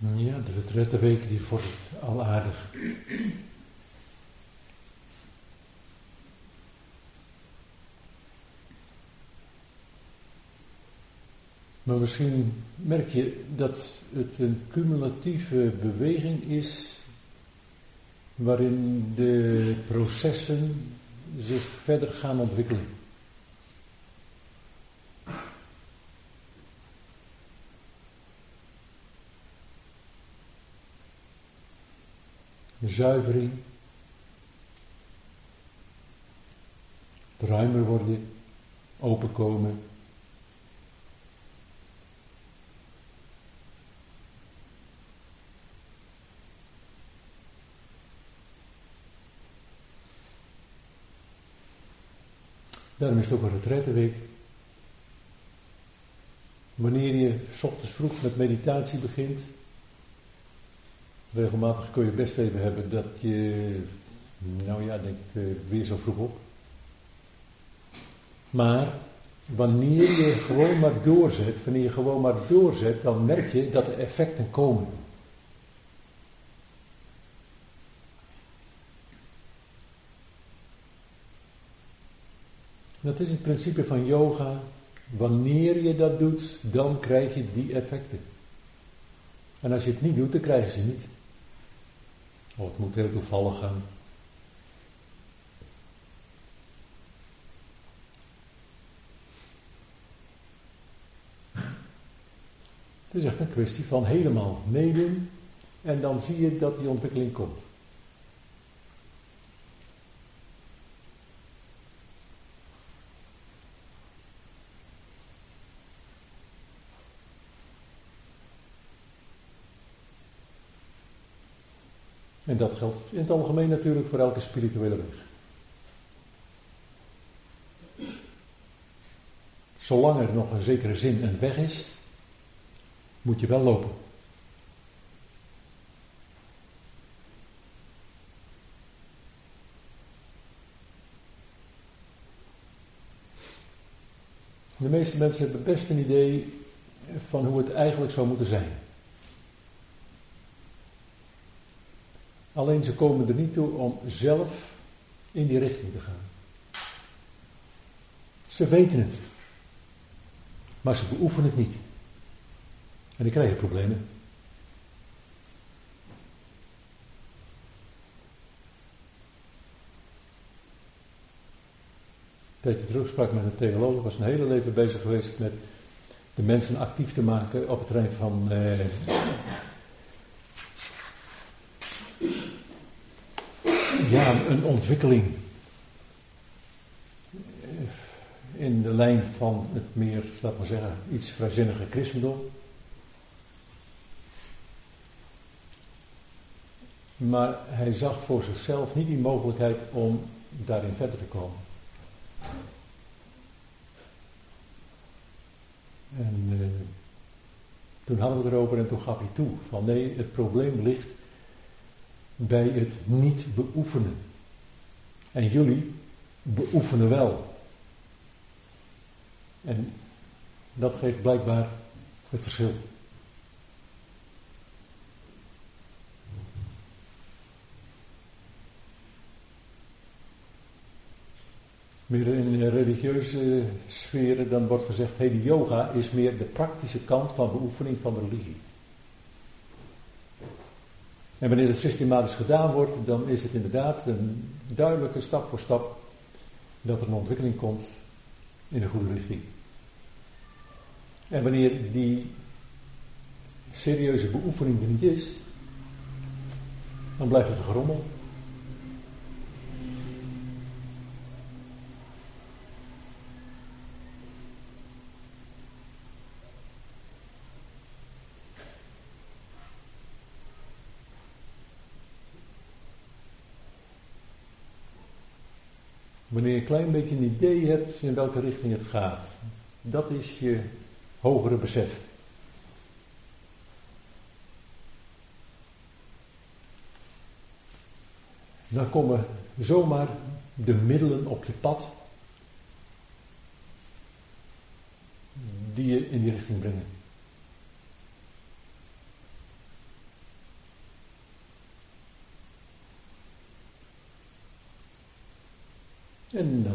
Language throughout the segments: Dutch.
Ja, de retrettenweek die vordert al aardig. Maar misschien merk je dat het een cumulatieve beweging is, waarin de processen zich verder gaan ontwikkelen. De zuivering, het ruimer worden, openkomen. Daarom is het ook een retrettenweek. Wanneer je 's ochtends vroeg met meditatie begint, regelmatig kun je best even hebben dat je, denkt weer zo vroeg op. Maar wanneer je gewoon maar doorzet, dan merk je dat er effecten komen. Dat is het principe van yoga. Wanneer je dat doet, dan krijg je die effecten. En als je het niet doet, dan krijg je ze niet. Of het moet heel toevallig gaan. Het is echt een kwestie van helemaal meedoen en dan zie je dat die ontwikkeling komt. En dat geldt in het algemeen natuurlijk voor elke spirituele weg. Zolang er nog een zekere zin en weg is, moet je wel lopen. De meeste mensen hebben best een idee van hoe het eigenlijk zou moeten zijn. Alleen ze komen er niet toe om zelf in die richting te gaan. Ze weten het, maar ze beoefenen het niet. En die krijgen problemen. Een tijdje terug sprak ik met een theoloog, was een hele leven bezig geweest met de mensen actief te maken op het terrein van een ontwikkeling in de lijn van het meer, laat maar zeggen, iets vrijzinnige christendom. Maar hij zag voor zichzelf niet die mogelijkheid om daarin verder te komen. En toen hadden we het erover en toen gaf hij toe van nee, het probleem ligt bij het niet beoefenen. En jullie beoefenen wel. En dat geeft blijkbaar het verschil. Meer in religieuze sferen dan wordt gezegd, de yoga is meer de praktische kant van beoefening van de religie. En wanneer het systematisch gedaan wordt, dan is het inderdaad een duidelijke stap voor stap dat er een ontwikkeling komt in de goede richting. En wanneer die serieuze beoefening er niet is, dan blijft het een gerommel. Wanneer je een klein beetje een idee hebt in welke richting het gaat, dat is je hogere besef. Dan komen zomaar de middelen op je pad die je in die richting brengen.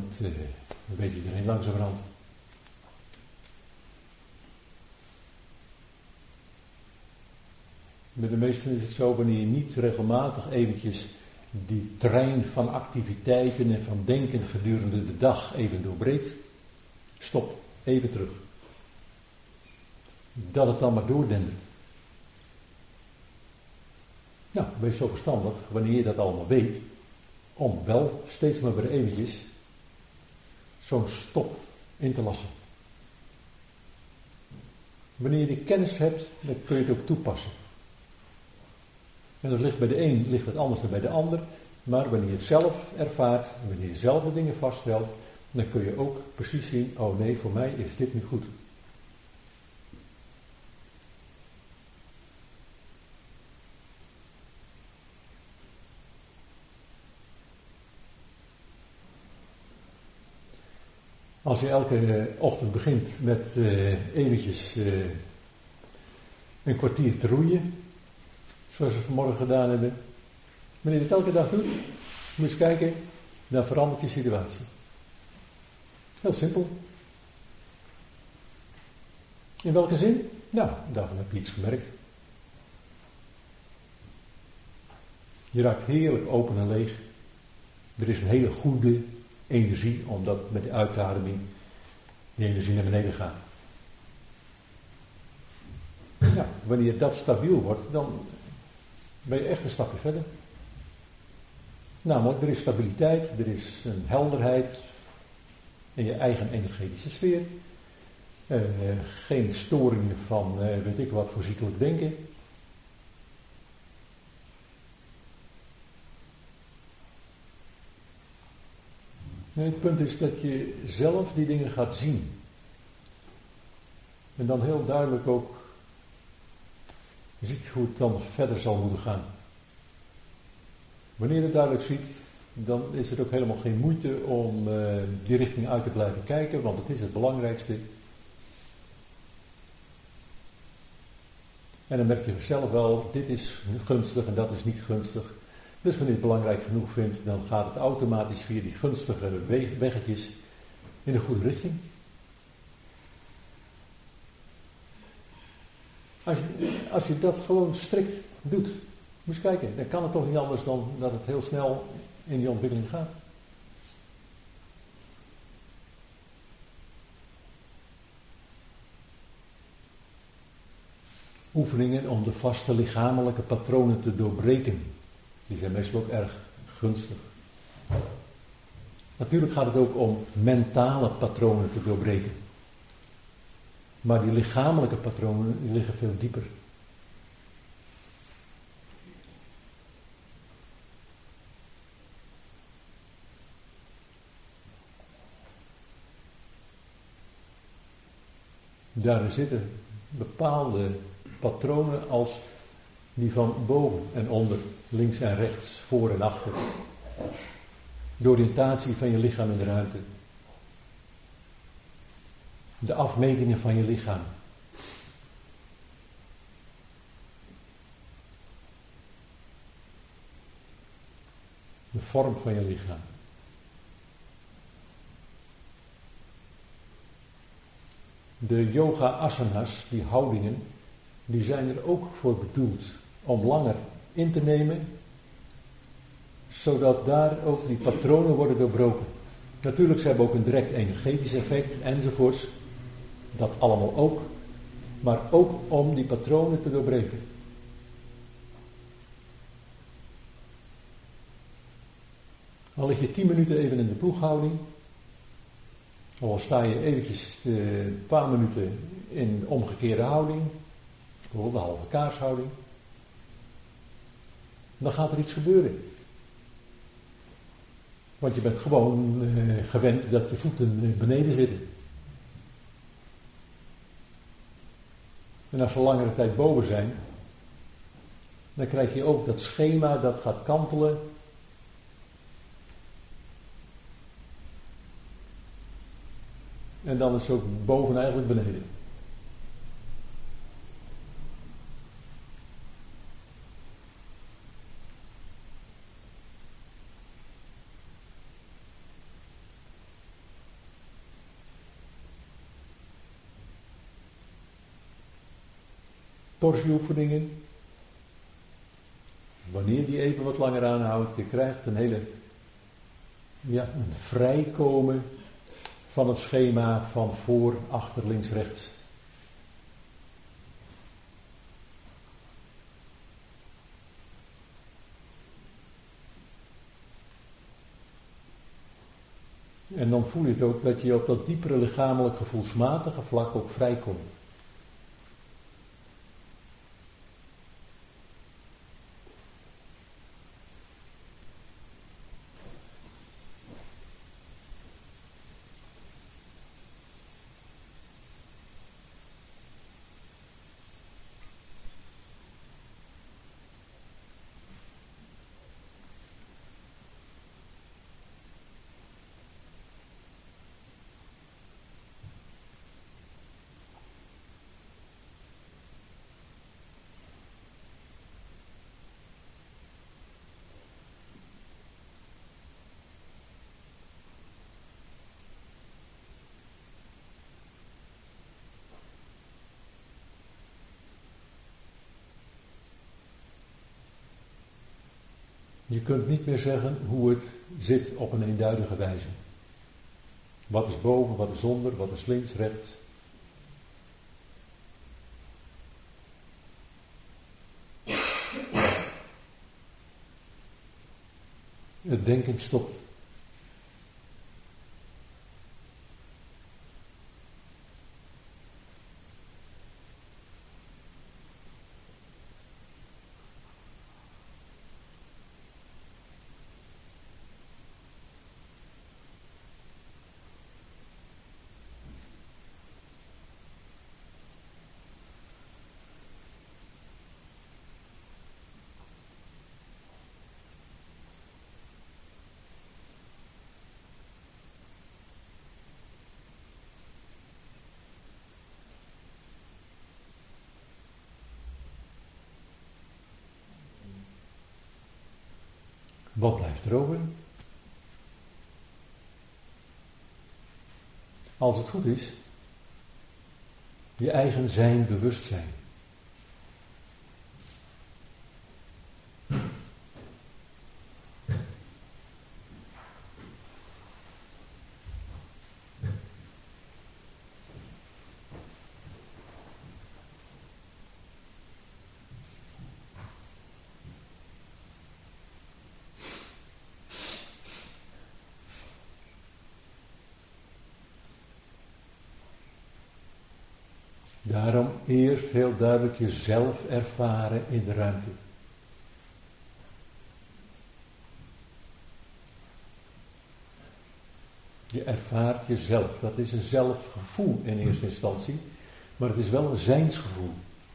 dan weet iedereen langzamerhand. Bij de meesten is het zo, wanneer je niet regelmatig eventjes die trein van activiteiten en van denken gedurende de dag even doorbreekt, stop, even terug. Dat het dan maar doordendert. Nou, wees zo verstandig, wanneer je dat allemaal weet, om wel steeds maar weer eventjes zo'n stop in te lassen. Wanneer je die kennis hebt, dan kun je het ook toepassen. En dat ligt bij de een, ligt het anders dan bij de ander. Maar wanneer je het zelf ervaart, wanneer je zelf de dingen vaststelt, dan kun je ook precies zien, oh nee, voor mij is dit niet goed. Als je elke ochtend begint met eventjes een kwartier te roeien, zoals we vanmorgen gedaan hebben. Wanneer je het elke dag doet, moet je eens kijken, dan verandert je situatie. Heel simpel. In welke zin? Nou, daarvan heb je iets gemerkt. Je raakt heerlijk open en leeg. Er is een hele goede energie, omdat met de uitademing die energie naar beneden gaat. Ja, wanneer dat stabiel wordt, dan ben je echt een stapje verder. Namelijk, er is stabiliteit, er is een helderheid in je eigen energetische sfeer. Geen storingen van weet ik wat voor ziekelijk denken. Nee, het punt is dat je zelf die dingen gaat zien. En dan heel duidelijk ook ziet hoe het dan verder zal moeten gaan. Wanneer je het duidelijk ziet, dan is het ook helemaal geen moeite om die richting uit te blijven kijken, want het is het belangrijkste. En dan merk je zelf wel, dit is gunstig en dat is niet gunstig. Dus wanneer je het belangrijk genoeg vindt, dan gaat het automatisch via die gunstige weggetjes in de goede richting. Als je dat gewoon strikt doet, moet je kijken, dan kan het toch niet anders dan dat het heel snel in die ontwikkeling gaat. Oefeningen om de vaste lichamelijke patronen te doorbreken. Die zijn meestal ook erg gunstig. Natuurlijk gaat het ook om mentale patronen te doorbreken. Maar die lichamelijke patronen die liggen veel dieper. Daarin zitten bepaalde patronen als die van boven en onder, links en rechts, voor en achter. De oriëntatie van je lichaam in de ruimte. De afmetingen van je lichaam. De vorm van je lichaam. De yoga asanas, die houdingen, die zijn er ook voor bedoeld om langer in te nemen, zodat daar ook die patronen worden doorbroken. Natuurlijk, ze hebben ook een direct energetisch effect enzovoorts, dat allemaal ook, maar ook om die patronen te doorbreken. Dan lig je 10 minuten even in de ploeghouding, of al sta je eventjes een paar minuten in de omgekeerde houding, bijvoorbeeld de halve kaarshouding, dan gaat er iets gebeuren. Want je bent gewoon gewend dat je voeten beneden zitten. En als ze langere tijd boven zijn, dan krijg je ook dat schema dat gaat kantelen. En dan is het ook boven eigenlijk beneden. torsieoefeningen. Wanneer die even wat langer aanhoudt, je krijgt een vrijkomen van het schema van voor, achter, links, rechts. En dan voel je het ook dat je op dat diepere lichamelijk gevoelsmatige vlak ook vrijkomt. Je kunt niet meer zeggen hoe het zit op een eenduidige wijze. Wat is boven, wat is onder, wat is links, rechts. Het denken stopt. Wat blijft er over? Als het goed is, je eigen zijn, bewustzijn. Daarom eerst heel duidelijk jezelf ervaren in de ruimte. Je ervaart jezelf. Dat is een zelfgevoel in eerste instantie, maar het is wel een zijnsgevoel.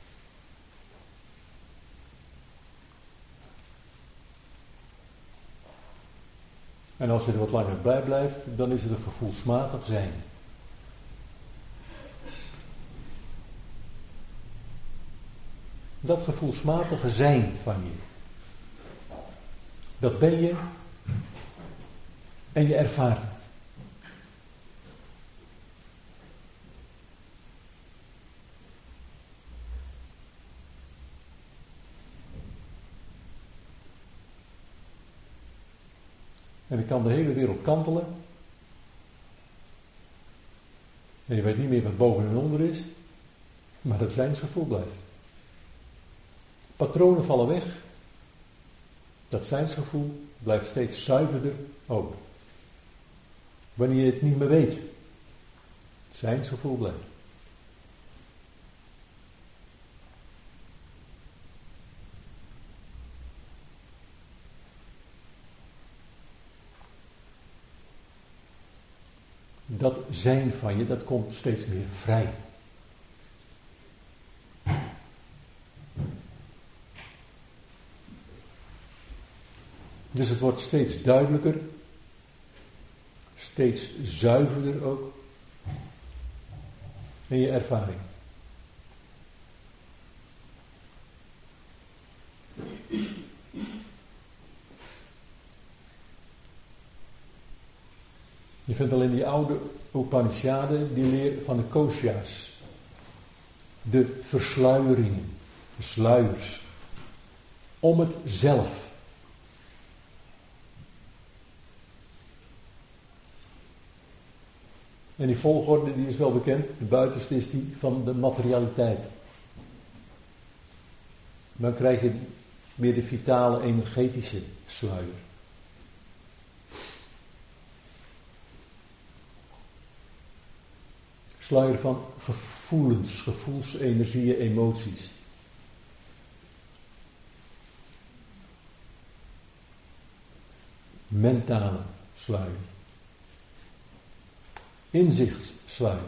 En als je er wat langer bij blijft, dan is het een gevoelsmatig zijn. Dat gevoelsmatige zijn van je. Dat ben je en je ervaart het. En dan kan de hele wereld kantelen. En je weet niet meer wat boven en onder is. Maar dat zijnsgevoel blijft. Patronen vallen weg. Dat zijnsgevoel blijft steeds zuiverder ook. Wanneer je het niet meer weet. Zijnsgevoel blijft. Dat zijn van je, dat komt steeds meer vrij. Dus het wordt steeds duidelijker, steeds zuiverder ook in je ervaring. Je vindt al in die oude Upanishaden die leer van de kosha's, de versluieringen. sluiers om het zelf. En die volgorde die is wel bekend. De buitenste is die van de materialiteit. Dan krijg je weer de vitale, energetische sluier. Sluier van gevoelens, gevoelsenergieën, emoties. Mentale sluier. Inzichtssluier.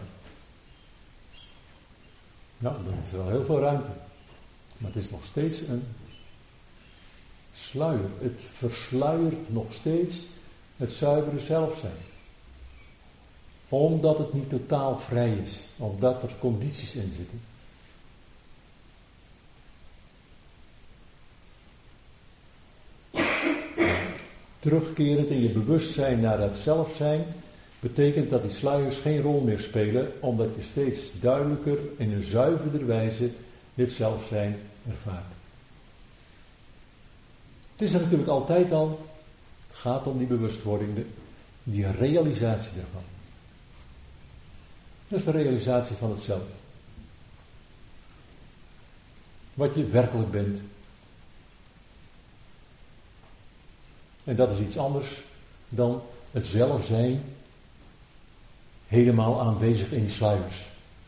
Nou, dan is er wel heel veel ruimte. Maar het is nog steeds een sluier. Het versluiert nog steeds het zuivere zelf zijn. Omdat het niet totaal vrij is. Omdat er condities in zitten. Terugkerend in je bewustzijn naar het zelf zijn, betekent dat die sluiers geen rol meer spelen, omdat je steeds duidelijker in een zuiverder wijze dit zelf zijn ervaart. Het is er natuurlijk altijd al, het gaat om die bewustwording, die realisatie daarvan. Dat is de realisatie van het zelf. Wat je werkelijk bent. En dat is iets anders dan het zelf zijn helemaal aanwezig in die sluiers.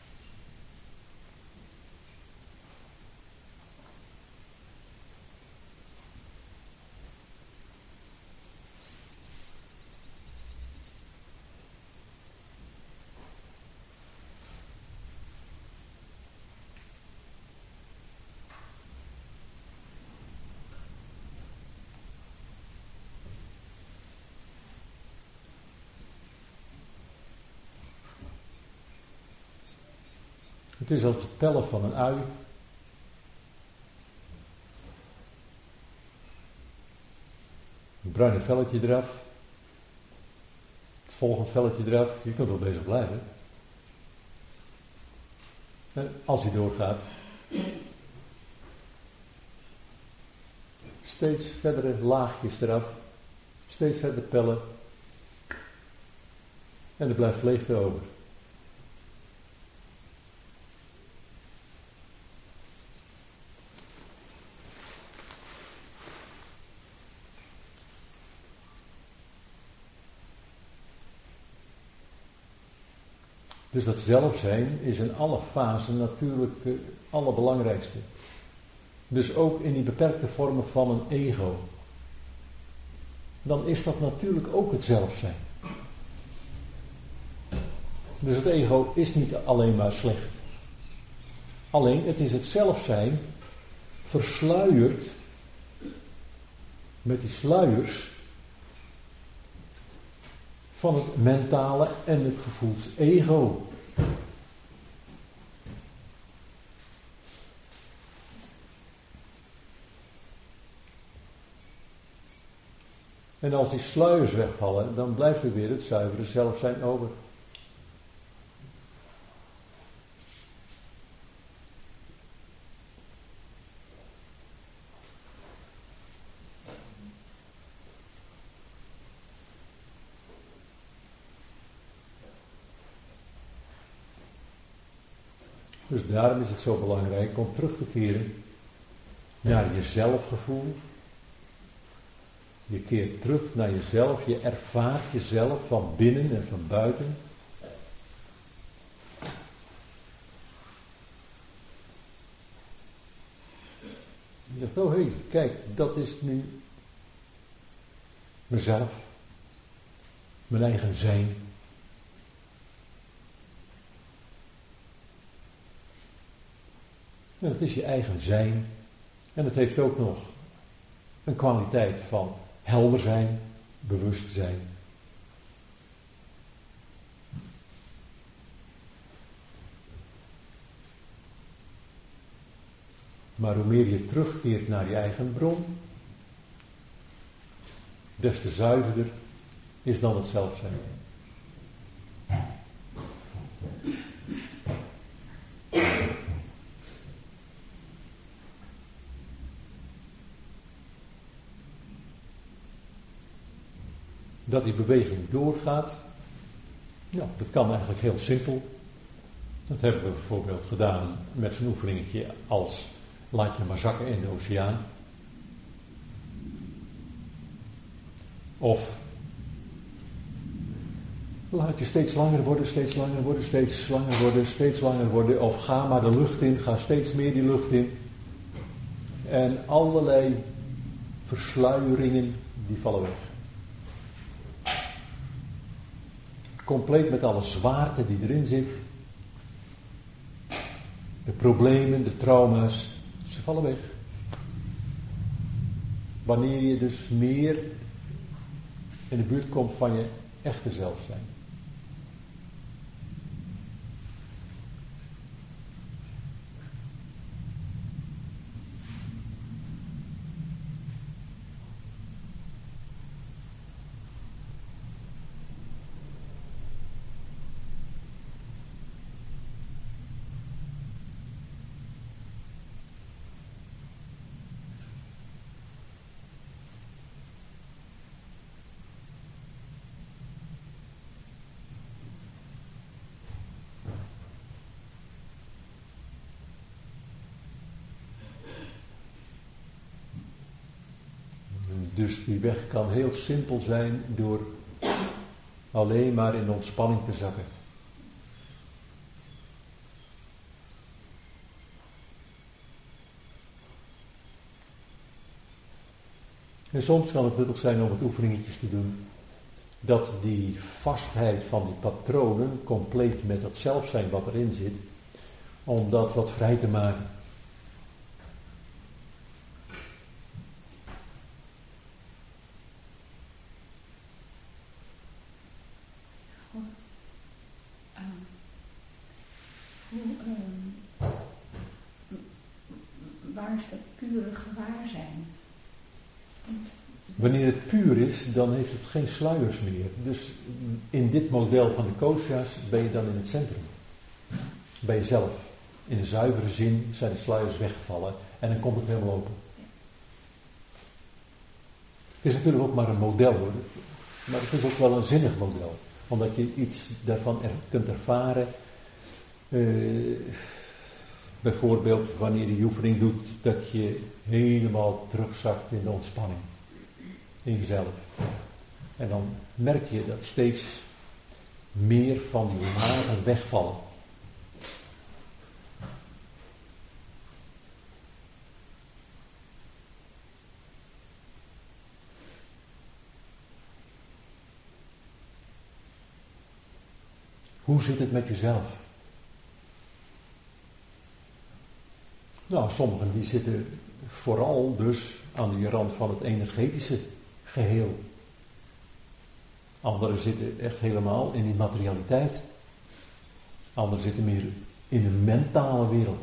Het is als het pellen van een ui. Een bruine velletje eraf. Het volgende velletje eraf. Je kunt wel bezig blijven. En als hij doorgaat. Steeds verdere laagjes eraf. Steeds verder pellen. En er blijft leegte over. Dus dat zelf zijn is in alle fasen natuurlijk het allerbelangrijkste. Dus ook in die beperkte vormen van een ego. Dan is dat natuurlijk ook het zelf zijn. Dus het ego is niet alleen maar slecht. Alleen het is het zelf zijn versluierd met die sluiers van het mentale en het gevoelsego. En als die sluiers wegvallen, dan blijft er weer het zuivere zelf zijn over. Dus daarom is het zo belangrijk om terug te keren naar je zelfgevoel. Je keert terug naar jezelf, je ervaart jezelf van binnen en van buiten. Je zegt, oh hé, kijk, dat is nu mezelf, mijn eigen zijn. En het is je eigen zijn. En het heeft ook nog een kwaliteit van helder zijn, bewust zijn. Maar hoe meer je terugkeert naar je eigen bron, des te zuiverder is dan het zelf zijn. dat die beweging doorgaat. Nou, dat kan eigenlijk heel simpel. Dat hebben we bijvoorbeeld gedaan met zo'n oefeningetje als laat je maar zakken in de oceaan. Of laat je steeds langer worden, steeds langer worden, steeds langer worden, steeds langer worden. Of ga maar de lucht in, ga steeds meer die lucht in. En allerlei versluieringen, die vallen weg. Compleet met alle zwaarte die erin zit. De problemen, de trauma's, ze vallen weg. Wanneer je dus meer in de buurt komt van je echte zelf zijn. Dus die weg kan heel simpel zijn door alleen maar in ontspanning te zakken. En soms kan het nuttig zijn om het oefeningetjes te doen, dat die vastheid van die patronen, compleet met dat zelfzijn wat erin zit, om dat wat vrij te maken. Waar is dat pure gewaarzijn? Wanneer het puur is, dan heeft het geen sluiers meer. Dus in dit model van de kosha's ben je dan in het centrum. Bij jezelf. In de zuivere zin zijn de sluiers weggevallen en dan komt het helemaal open. Het is natuurlijk ook maar een model hoor. Maar het is ook wel een zinnig model. Omdat je iets daarvan kunt ervaren. Bijvoorbeeld wanneer je die oefening doet, dat je helemaal terugzakt in de ontspanning. In jezelf. En dan merk je dat steeds meer van die lagen wegvallen. Hoe zit het met jezelf? Nou, sommigen die zitten vooral dus aan die rand van het energetische geheel. Anderen zitten echt helemaal in die materialiteit. Anderen zitten meer in de mentale wereld.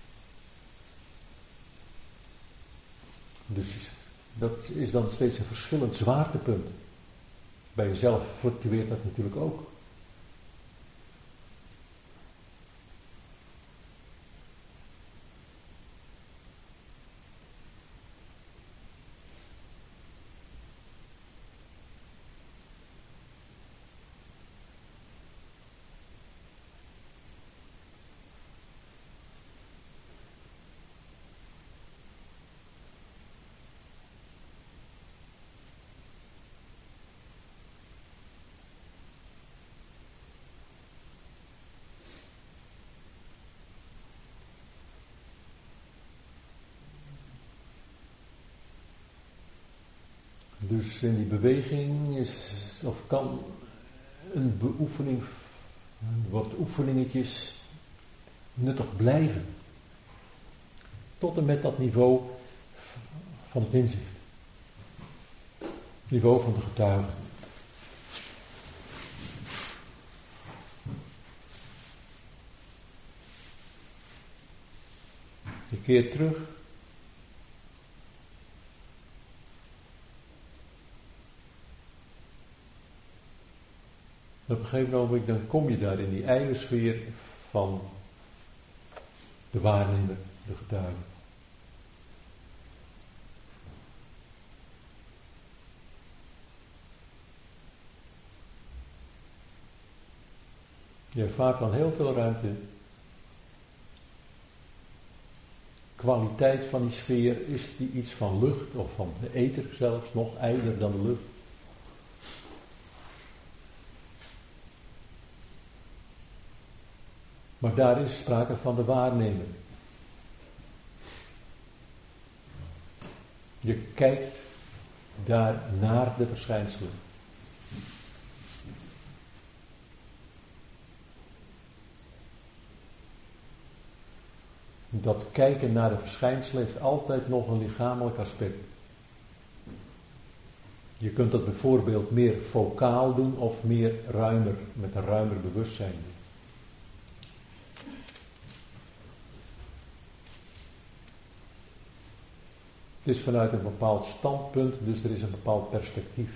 Dus dat is dan steeds een verschillend zwaartepunt. Bij jezelf fluctueert dat natuurlijk ook. Dus in die beweging kan een beoefening, wat oefeningetjes nuttig blijven. Tot en met dat niveau van het inzicht. Niveau van de getuige. Je keert terug. Op een gegeven moment dan kom je daar in die eiwitsfeer van de waarnemer, de getuige. Je ervaart dan heel veel ruimte. Kwaliteit van die sfeer, is die iets van lucht of van de ether zelfs, nog ijler dan de lucht? Maar daar is sprake van de waarnemer. Je kijkt daar naar de verschijnselen. Dat kijken naar de verschijnselen heeft altijd nog een lichamelijk aspect. Je kunt dat bijvoorbeeld meer focaal doen of meer ruimer, met een ruimer bewustzijn doen. Het is vanuit een bepaald standpunt, dus er is een bepaald perspectief.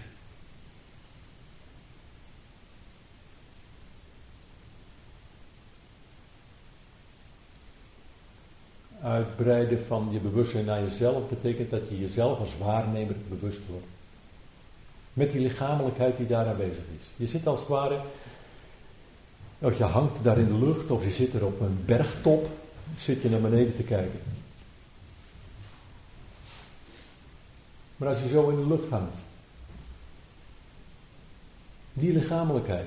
Uitbreiden van je bewustzijn naar jezelf betekent dat je jezelf als waarnemer bewust wordt. Met die lichamelijkheid die daar aanwezig is. Je zit als het ware, of je hangt daar in de lucht, of je zit er op een bergtop, zit je naar beneden te kijken. Maar als je zo in de lucht hangt, die lichamelijkheid,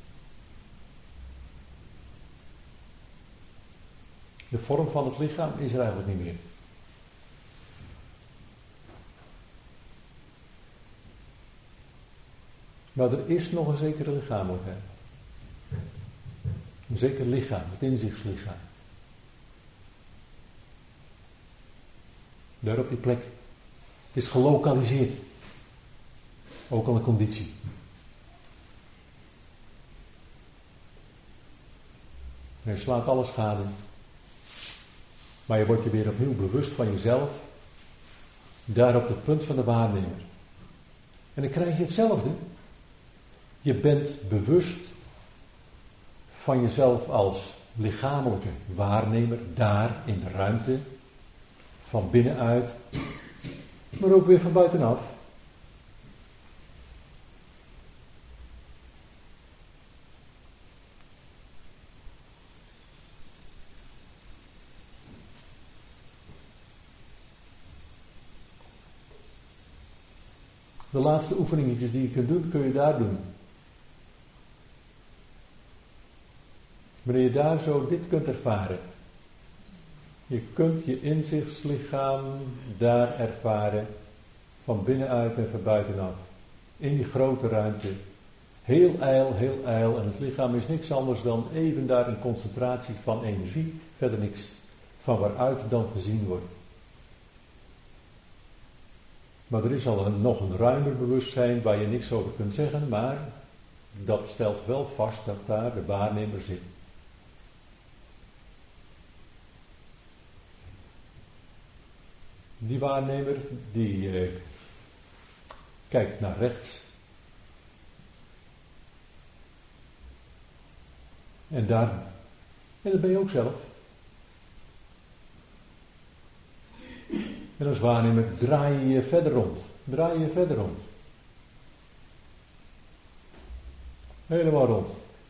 de vorm van het lichaam is er eigenlijk niet meer. Maar er is nog een zekere lichamelijkheid. Een zeker lichaam, het inzichtslichaam. Daar op die plek. Het is gelokaliseerd. Ook al een conditie. En je slaat alles gade. Maar je wordt je weer opnieuw bewust van jezelf. Daar op het punt van de waarnemer. En dan krijg je hetzelfde. Je bent bewust van jezelf als lichamelijke waarnemer. Daar in de ruimte. Van binnenuit. Maar ook weer van buitenaf. De laatste oefeningetjes die je kunt doen, kun je daar doen. Wanneer je daar zo dit kunt ervaren. Je kunt je inzichtslichaam daar ervaren. Van binnenuit en van buitenaf. In die grote ruimte. Heel ijl. En het lichaam is niks anders dan even daar een concentratie van energie. Verder niks. Van waaruit dan gezien wordt. Maar er is al nog een ruimer bewustzijn waar je niks over kunt zeggen. Maar dat stelt wel vast dat daar de waarnemer zit. Die waarnemer die kijkt naar rechts. En dat ben je ook zelf. En als waarnemer draai je je verder rond. Draai je verder rond. Helemaal rond.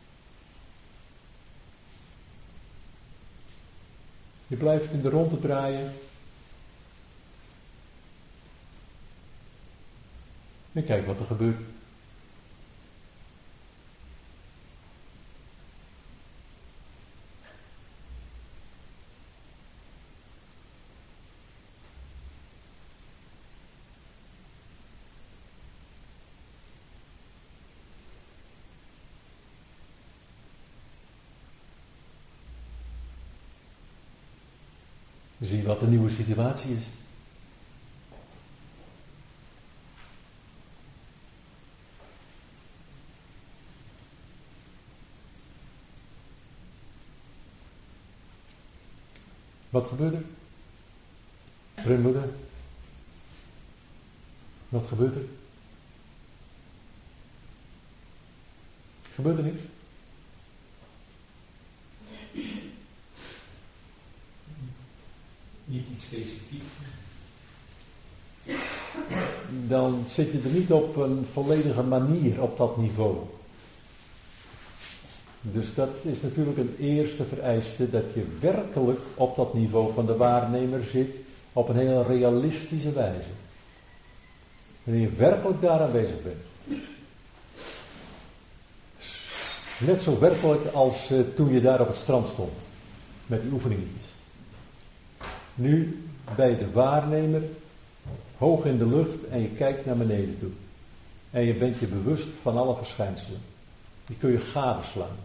Je blijft in de ronde draaien. En kijk wat er gebeurt. Zie wat de nieuwe situatie is. Wat gebeurt er? Vreemde. Wat gebeurt er? Gebeurt er niks? Niet iets specifiek. Dan zit je er niet op een volledige manier op dat niveau. Dus dat is natuurlijk een eerste vereiste, dat je werkelijk op dat niveau van de waarnemer zit, op een heel realistische wijze. Wanneer je werkelijk daar aanwezig bent. Net zo werkelijk als toen je daar op het strand stond, met die oefeningetjes. Nu bij de waarnemer, hoog in de lucht en je kijkt naar beneden toe. En je bent je bewust van alle verschijnselen. Die kun je gadeslaan.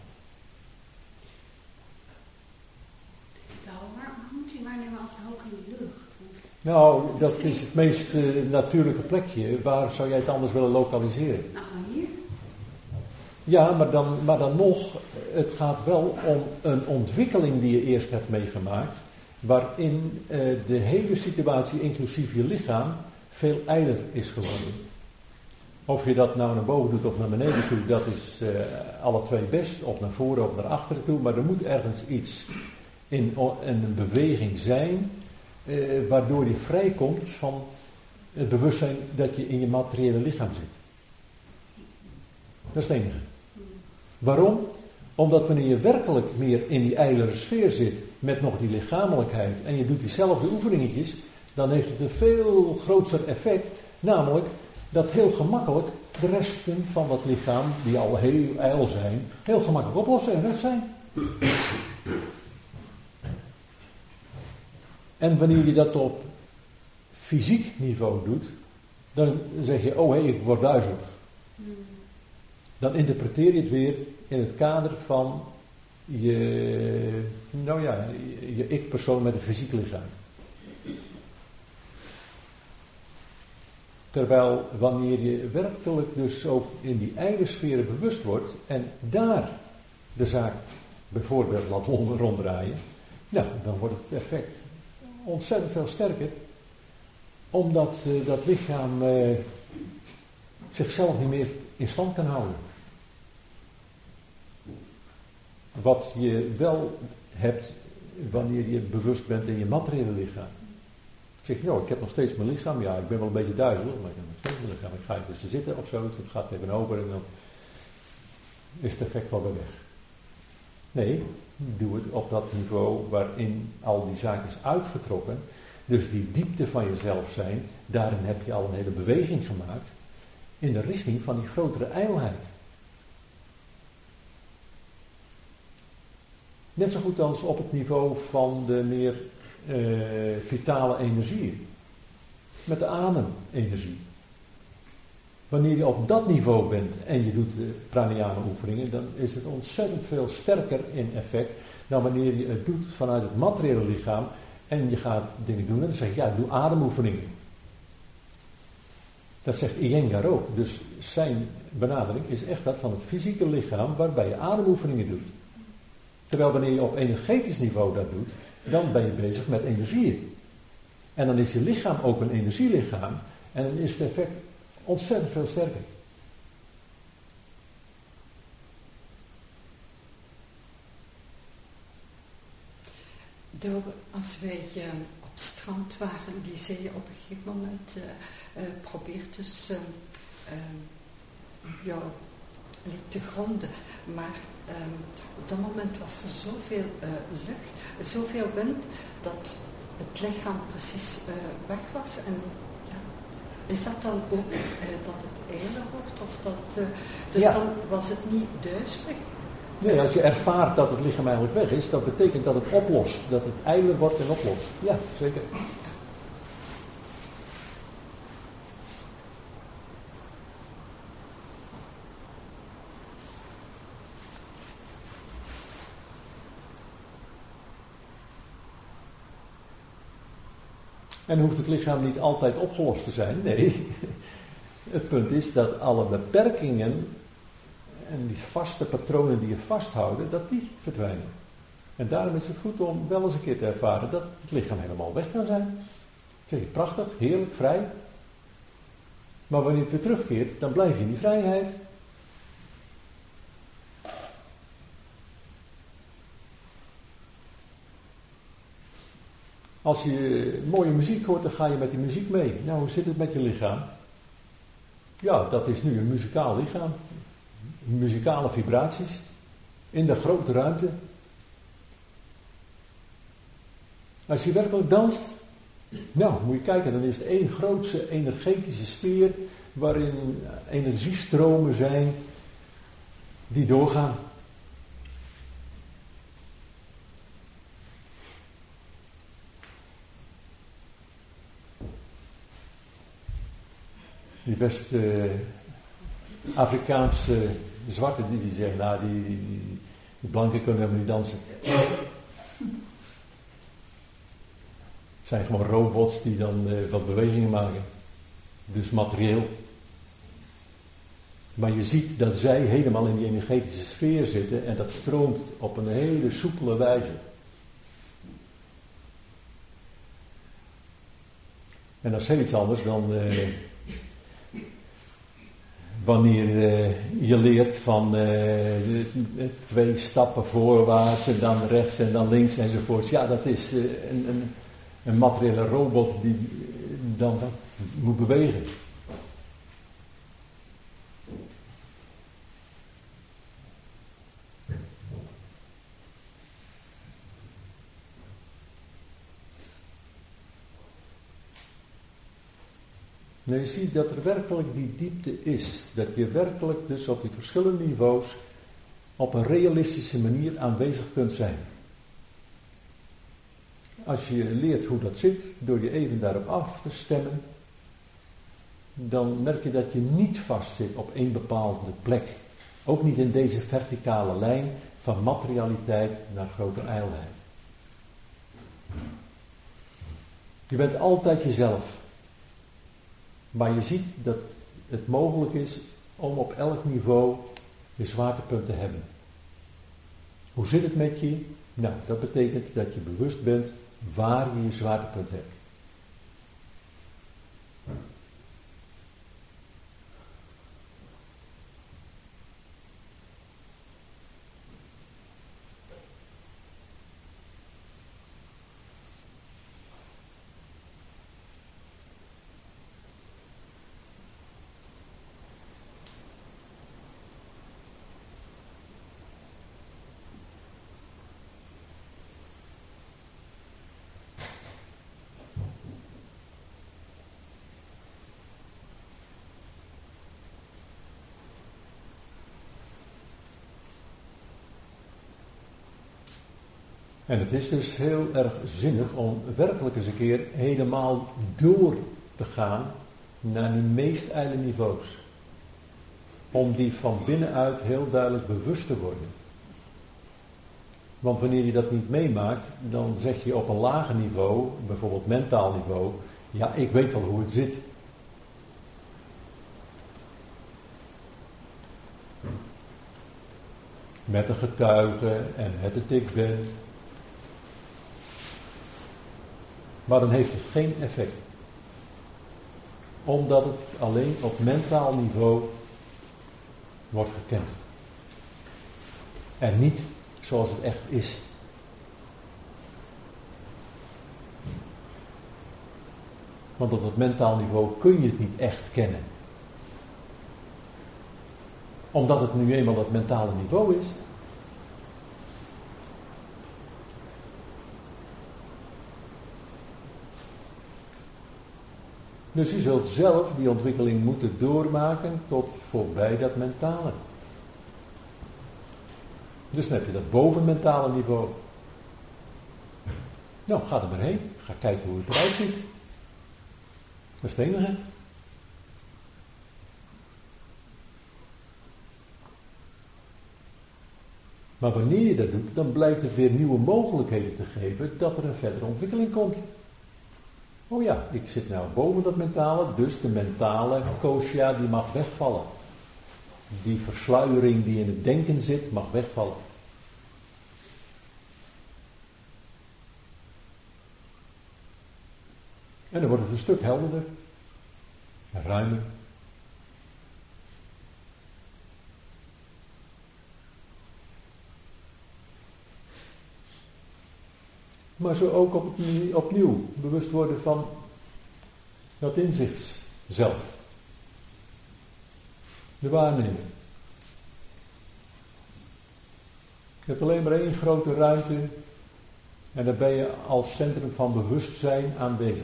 Waar moet die waarnemer altijd hoog in de lucht? Nou, dat is het meest natuurlijke plekje. Waar zou jij het anders willen lokaliseren? Nou, gewoon hier. Ja, maar dan nog, het gaat wel om een ontwikkeling die je eerst hebt meegemaakt, waarin de hele situatie, inclusief je lichaam, veel ijler is geworden. Of je dat nou naar boven doet of naar beneden toe, dat is alle twee best, of naar voren of naar achteren toe, maar er moet ergens iets in een beweging zijn, waardoor je vrijkomt van het bewustzijn dat je in je materiële lichaam zit. Dat is het enige. Waarom? Omdat wanneer je werkelijk meer in die ijlere sfeer zit, met nog die lichamelijkheid, en je doet diezelfde oefeningetjes, dan heeft het een veel groter effect, namelijk dat heel gemakkelijk de resten van dat lichaam, die al heel ijl zijn, heel gemakkelijk oplossen en weg zijn. En wanneer je dat op fysiek niveau doet, dan zeg je, oh hé, ik word duizelig. Dan interpreteer je het weer in het kader van je ik-persoon met een fysiek lichaam. Terwijl wanneer je werkelijk dus ook in die eigen sferen bewust wordt en daar de zaak bijvoorbeeld laat ronddraaien, ja, dan wordt het effect ontzettend veel sterker, omdat dat lichaam zichzelf niet meer in stand kan houden. Wat je wel hebt wanneer je bewust bent in je materiële lichaam. Ik zeg, nou, ik heb nog steeds mijn lichaam. Ja, ik ben wel een beetje duizelig, maar ik heb nog steeds mijn lichaam. Ik ga even zitten of zo, het gaat even over en dan is het effect wel weer weg. Nee, doe het op dat niveau waarin al die zaken is uitgetrokken. Dus die diepte van jezelf zijn, daarin heb je al een hele beweging gemaakt in de richting van die grotere ijlheid. Net zo goed als op het niveau van de meer vitale energie. Met de ademenergie. Wanneer je op dat niveau bent en je doet de pranayama oefeningen, dan is het ontzettend veel sterker in effect dan wanneer je het doet vanuit het materiële lichaam en je gaat dingen doen en dan zeg je, ja, doe ademoefeningen. Dat zegt Iyengar ook. Dus zijn benadering is echt dat van het fysieke lichaam waarbij je ademoefeningen doet. Terwijl wanneer je op energetisch niveau dat doet, dan ben je bezig met energieën. En dan is je lichaam ook een energielichaam en dan is het effect ontzettend veel sterker. Door, als wij op strand waren, die zee op een gegeven moment probeert dus te gronden. Maar op dat moment was er zoveel lucht, zoveel wind, dat het lichaam precies weg was. En ja, is dat dan ook dat het ijler wordt? Of dat, dus ja. Dan was het niet duizelig? Nee, als je ervaart dat het lichaam eigenlijk weg is, dat betekent dat het oplost. Dat het ijler wordt en oplost. Ja, zeker. En hoeft het lichaam niet altijd opgelost te zijn? Nee. Het punt is dat alle beperkingen en die vaste patronen die je vasthouden, dat die verdwijnen. En daarom is het goed om wel eens een keer te ervaren dat het lichaam helemaal weg kan zijn. Zeg je, prachtig, heerlijk, vrij. Maar wanneer het weer terugkeert, dan blijf je in die vrijheid. Als je mooie muziek hoort, dan ga je met die muziek mee. Nou, hoe zit het met je lichaam? Ja, dat is nu een muzikaal lichaam. Muzikale vibraties. in de grote ruimte. Als je werkelijk danst, nou, moet je kijken, dan is het één grootse energetische sfeer waarin energiestromen zijn die doorgaan. Die best Afrikaanse zwarte die zeggen, nou die blanken kunnen helemaal niet dansen. Het zijn gewoon robots die dan wat bewegingen maken. Dus materieel. Maar je ziet dat zij helemaal in die energetische sfeer zitten en dat stroomt op een hele soepele wijze. En dat is heel iets anders dan wanneer je leert van 2 stappen voorwaarts en dan rechts en dan links enzovoort. Ja, dat is een materiële robot die dan moet bewegen. Nou, je ziet dat er werkelijk die diepte is. Dat je werkelijk dus op die verschillende niveaus op een realistische manier aanwezig kunt zijn. Als je leert hoe dat zit, door je even daarop af te stemmen, dan merk je dat je niet vastzit op één bepaalde plek. Ook niet in deze verticale lijn van materialiteit naar grote ijlheid. Je bent altijd jezelf. Maar je ziet dat het mogelijk is om op elk niveau je zwaartepunt te hebben. Hoe zit het met je? Nou, dat betekent dat je bewust bent waar je je zwaartepunt hebt. En het is dus heel erg zinnig om werkelijk eens een keer helemaal door te gaan naar die meest ijle niveaus. Om die van binnenuit heel duidelijk bewust te worden. Want wanneer je dat niet meemaakt, dan zeg je op een lager niveau, bijvoorbeeld mentaal niveau, ja, ik weet wel hoe het zit. Met een getuige en met het ik ben. Maar dan heeft het geen effect. Omdat het alleen op mentaal niveau wordt gekend. En niet zoals het echt is. Want op het mentaal niveau kun je het niet echt kennen. Omdat het nu eenmaal dat mentale niveau is. Dus je zult zelf die ontwikkeling moeten doormaken tot voorbij dat mentale. Dus dan heb je dat bovenmentale niveau. Nou, ga er maar heen. Ga kijken hoe het eruit ziet. Dat is het enige. Maar wanneer je dat doet, dan blijkt het weer nieuwe mogelijkheden te geven dat er een verdere ontwikkeling komt. Oh ja, ik zit nou boven dat mentale, dus de mentale kosha die mag wegvallen. Die versluiering die in het denken zit, mag wegvallen. En dan wordt het een stuk helderder. En ruimer. Maar zo ook opnieuw bewust worden van dat inzicht zelf. De waarneming. Je hebt alleen maar één grote ruimte en daar ben je als centrum van bewustzijn aanwezig.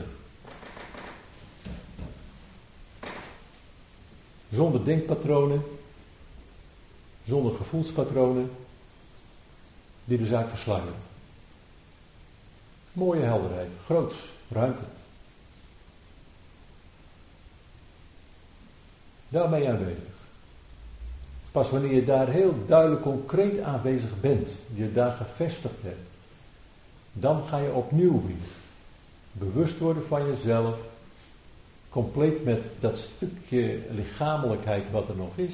Zonder denkpatronen, zonder gevoelspatronen die de zaak versluieren. Mooie helderheid, groots, ruimte. Daar ben je aanwezig. Pas wanneer je daar heel duidelijk concreet aanwezig bent, je daar gevestigd hebt, dan ga je opnieuw weer bewust worden van jezelf, compleet met dat stukje lichamelijkheid wat er nog is.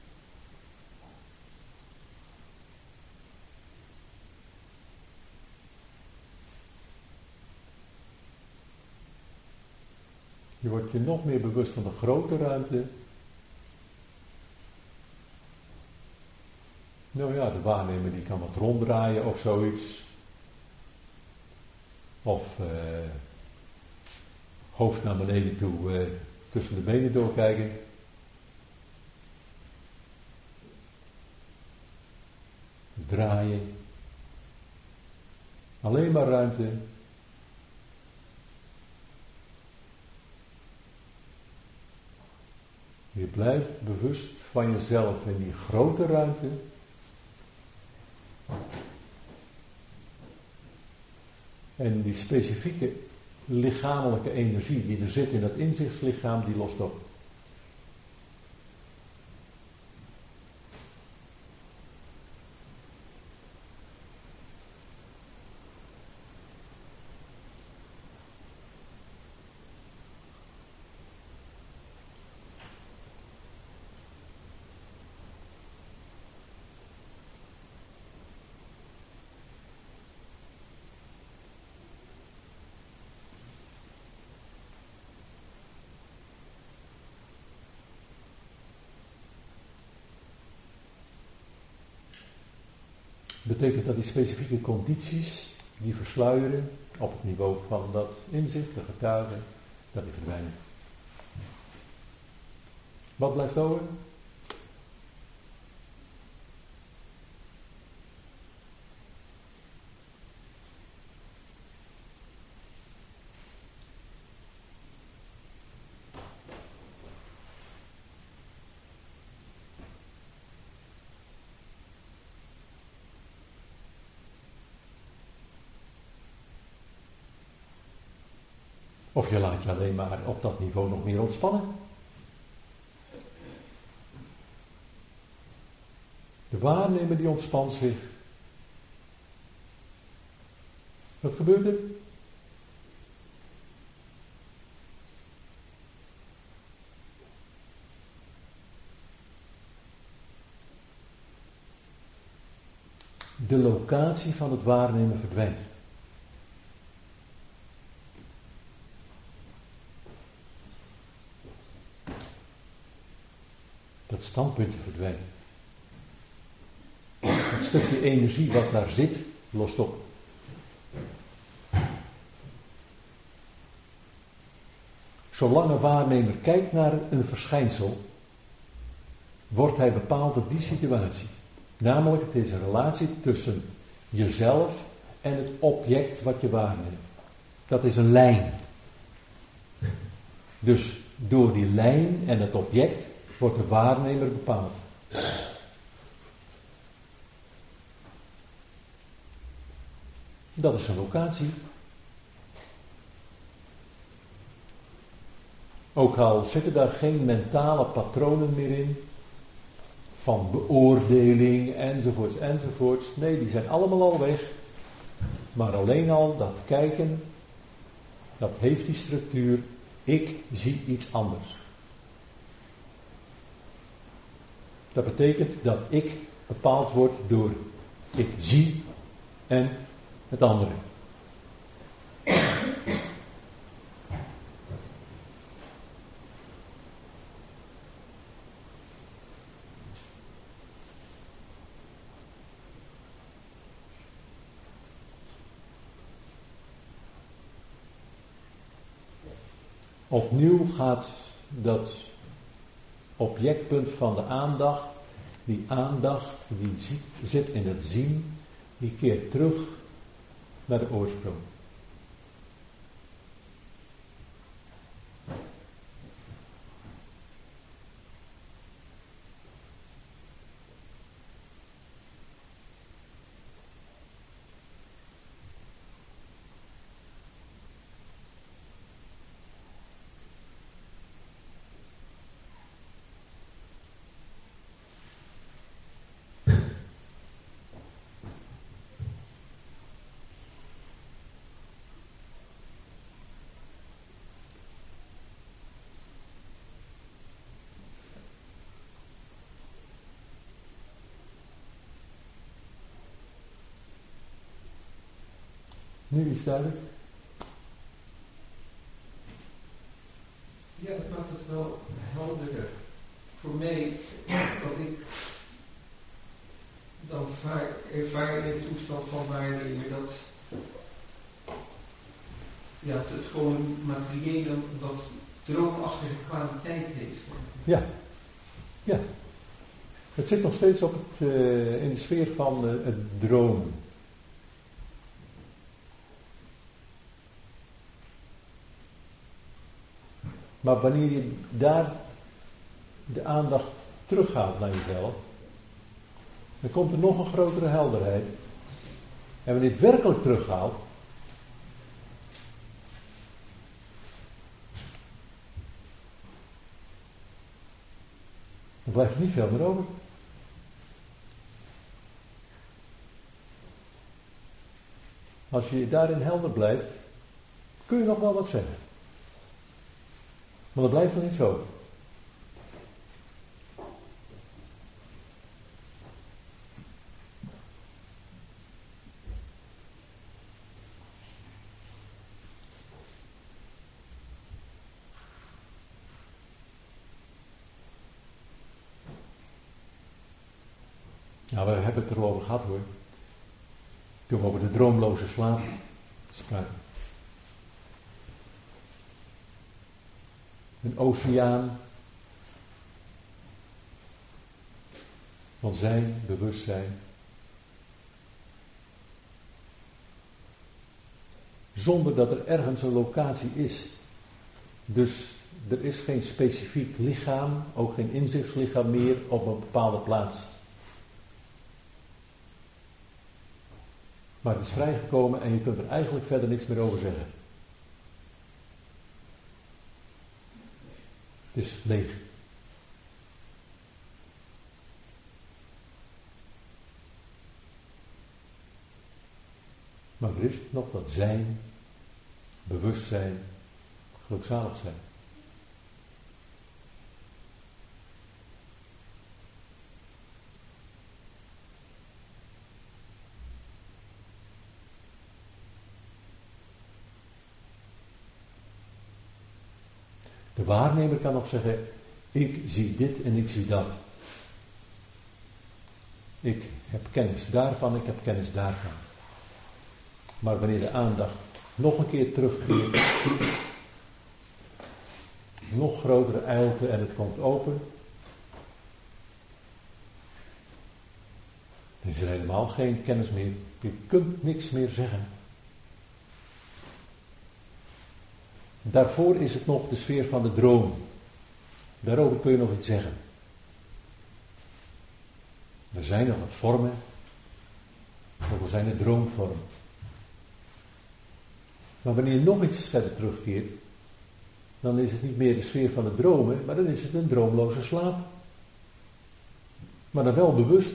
Je wordt je nog meer bewust van de grote ruimte. Nou ja, de waarnemer die kan wat ronddraaien of zoiets. Of hoofd naar beneden toe tussen de benen doorkijken. Draaien. Alleen maar ruimte. Je blijft bewust van jezelf in die grote ruimte. En die specifieke lichamelijke energie die er zit in dat inzichtslichaam, die lost op. Betekent dat die specifieke condities die versluieren op het niveau van dat inzicht, de getuige, dat die verdwijnen. Wat blijft over? Of je laat je alleen maar op dat niveau nog meer ontspannen. De waarnemer die ontspant zich. Wat gebeurt er? De locatie van het waarnemen verdwijnt. Dat standpuntje verdwijnt. Het stukje energie wat daar zit, lost op. Zolang een waarnemer kijkt naar een verschijnsel, wordt hij bepaald op die situatie. Namelijk, het is een relatie tussen jezelf en het object wat je waarneemt. Dat is een lijn. Dus door die lijn en het object wordt de waarnemer bepaald. Dat is een locatie. Ook al zitten daar geen mentale patronen meer in, van beoordeling enzovoorts enzovoorts. Nee, die zijn allemaal al weg. Maar alleen al dat kijken, dat heeft die structuur. Ik zie iets anders. Dat betekent dat ik bepaald word door ik zie en het andere. Opnieuw gaat dat objectpunt van de aandacht die aandacht, die zit in het zien, die keert terug naar de oorsprong. Nu iets duidelijk? Ja, dat maakt het wel helderder. Voor mij, wat ik dan vaak ervaar in een toestand van waarnemen, dat het gewoon materieel een wat droomachtige kwaliteit heeft. Ja. Het zit nog steeds op in de sfeer van het dromen. Maar wanneer je daar de aandacht teruggaat naar jezelf, dan komt er nog een grotere helderheid. En wanneer je het werkelijk terughaalt, dan blijft er niet veel meer over. Als je daarin helder blijft, kun je nog wel wat zeggen. Maar dat blijft er niet zo. Nou, we hebben het erover gehad hoor. Toen we over de droomloze slaap spraken. Een oceaan van zijn, bewustzijn. Zonder dat er ergens een locatie is. Dus er is geen specifiek lichaam, ook geen inzichtslichaam meer op een bepaalde plaats. Maar het is vrijgekomen en je kunt er eigenlijk verder niks meer over zeggen. Het is leeg. Maar er is nog dat zijn, bewustzijn, gelukzalig zijn. De waarnemer kan nog zeggen, ik zie dit en ik zie dat. Ik heb kennis daarvan, ik heb kennis daarvan. Maar wanneer de aandacht nog een keer terugkeert, nog grotere eilte en het komt open, dan is er helemaal geen kennis meer. Je kunt niks meer zeggen. Daarvoor is het nog de sfeer van de droom. Daarover kun je nog iets zeggen. Er zijn nog wat vormen, ook al zijn het droomvormen. Maar wanneer je nog iets verder terugkeert, dan is het niet meer de sfeer van de dromen, maar dan is het een droomloze slaap. Maar dan wel bewust.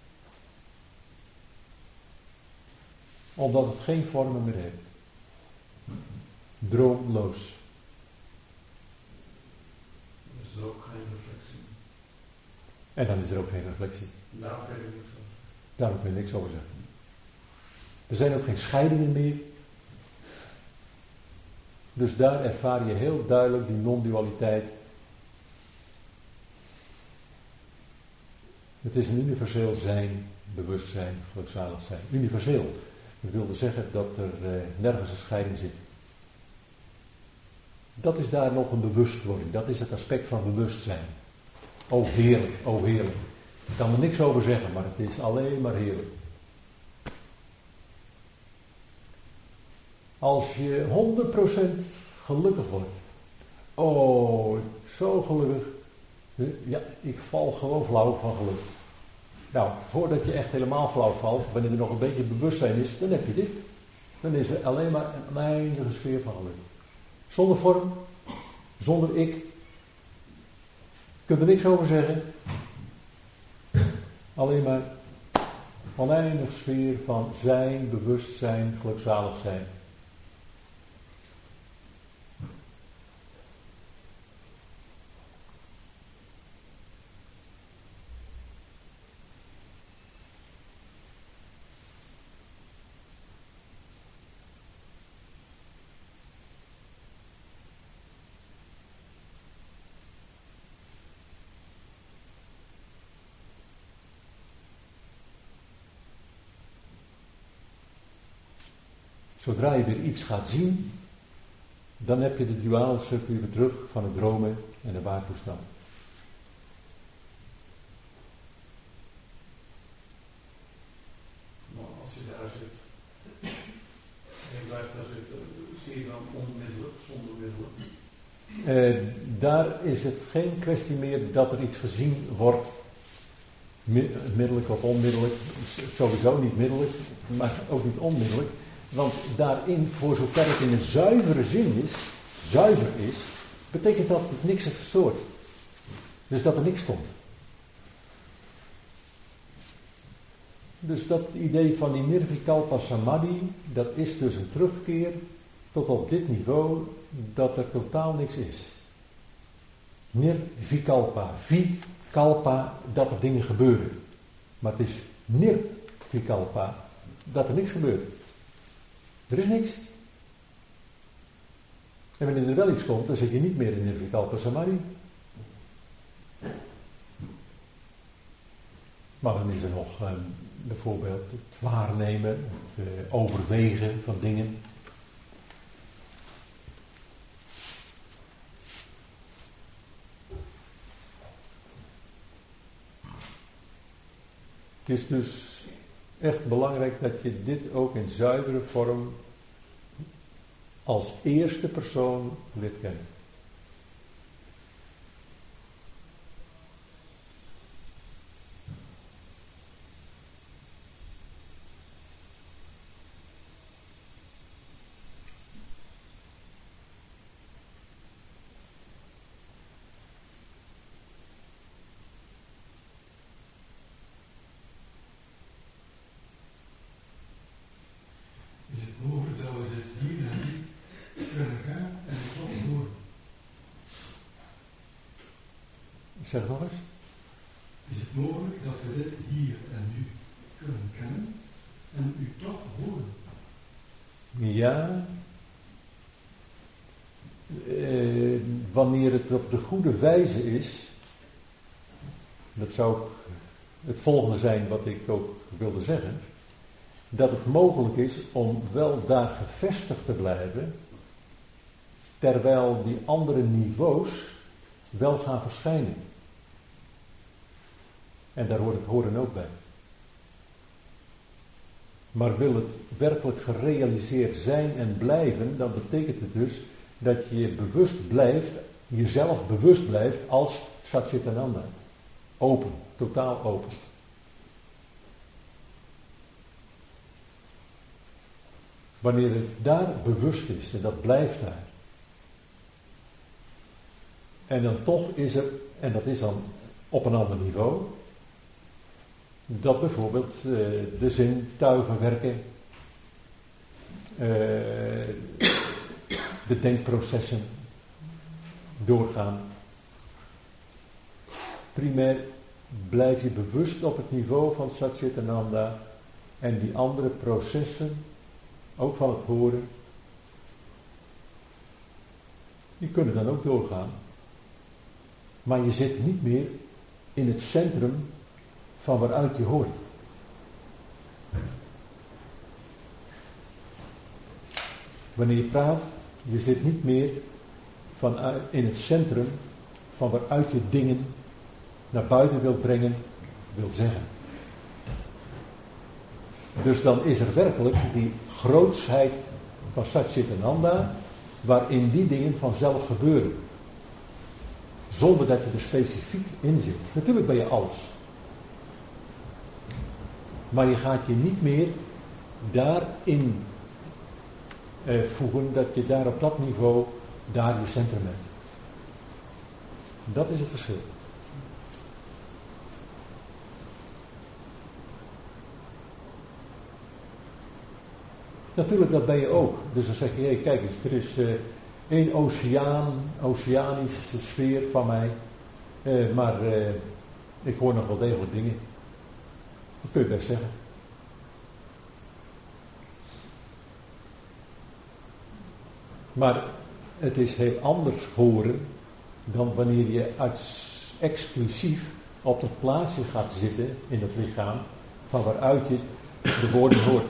Omdat het geen vormen meer heeft. Droomloos. Is er ook geen reflectie? En dan is er ook geen reflectie. Daarom kan je er niks over zeggen. Daarom kun je niks over zeggen. Er zijn ook geen scheidingen meer. Dus daar ervaar je heel duidelijk die non-dualiteit. Het is een universeel zijn, bewustzijn, gelukzalig zijn. Universeel. Dat wilde zeggen dat er nergens een scheiding zit. Dat is daar nog een bewustwording. Dat is het aspect van bewustzijn. O heerlijk, o heerlijk. Ik kan er niks over zeggen, maar het is alleen maar heerlijk. Als je 100% gelukkig wordt. Oh, zo gelukkig. Ja, ik val gewoon flauw van geluk. Nou, voordat je echt helemaal flauw valt, wanneer er nog een beetje bewustzijn is, dan heb je dit. Dan is er alleen maar een oneindige sfeer van geluk. Zonder vorm, zonder ik. Je kunt er niks over zeggen. Alleen maar oneindige sfeer van zijn, bewustzijn, gelukzalig zijn. Zodra je weer iets gaat zien, dan heb je de duale structuur weer terug van het dromen en de waartoestand. Maar als je daar zit, en je blijft daar zitten, zie je dan onmiddellijk, zonder middelen? Daar is het geen kwestie meer dat er iets gezien wordt, middelijk of onmiddellijk, sowieso niet middelijk, maar ook niet onmiddellijk. Want daarin, voor zover het in een zuivere zin is, zuiver is, betekent dat het niks is verstoord. Dus dat er niks komt. Dus dat idee van die nirvikalpa samadhi, dat is dus een terugkeer tot op dit niveau dat er totaal niks is. Nirvikalpa, vikalpa, dat er dingen gebeuren. Maar het is nirvikalpa, dat er niks gebeurt. Er is niks. En wanneer er wel iets komt, dan zit je niet meer in nirvikalpa samadhi. Maar dan is er nog bijvoorbeeld het waarnemen, het overwegen van dingen. Het is dus echt belangrijk dat je dit ook in zuivere vorm als eerste persoon leert kennen. Zeg nog eens. Is het mogelijk dat we dit hier en nu kunnen kennen en u toch horen? Ja. Wanneer het op de goede wijze is, dat zou ook het volgende zijn wat ik ook wilde zeggen, dat het mogelijk is om wel daar gevestigd te blijven, terwijl die andere niveaus wel gaan verschijnen. En daar hoort het horen ook bij. Maar wil het werkelijk gerealiseerd zijn en blijven, dan betekent het dus dat je bewust blijft, jezelf bewust blijft als Satchitananda. Open, totaal open. Wanneer het daar bewust is, en dat blijft daar. En dan toch is er, en dat is dan op een ander niveau, dat bijvoorbeeld de zintuigen werken, de denkprocessen doorgaan. Primair blijf je bewust op het niveau van Satchitananda en die andere processen, ook van het horen, die kunnen dan ook doorgaan. Maar je zit niet meer in het centrum van waaruit je hoort. Wanneer je praat, je zit niet meer in het centrum van waaruit je dingen naar buiten wilt brengen wil zeggen. Dus dan is er werkelijk die grootsheid van Satchitananda, waarin die dingen vanzelf gebeuren. Zonder dat je er specifiek in zit. Natuurlijk ben je alles. Maar je gaat je niet meer daarin voegen, dat je daar op dat niveau daar je centrum hebt. Dat is het verschil. Natuurlijk, dat ben je ook. Dus dan zeg je, hey, kijk eens, er is één oceanische sfeer van mij, maar ik hoor nog wel degelijk dingen. Dat kun je best zeggen. Maar het is heel anders horen dan wanneer je exclusief op dat plaatsje gaat zitten in het lichaam van waaruit je de woorden hoort.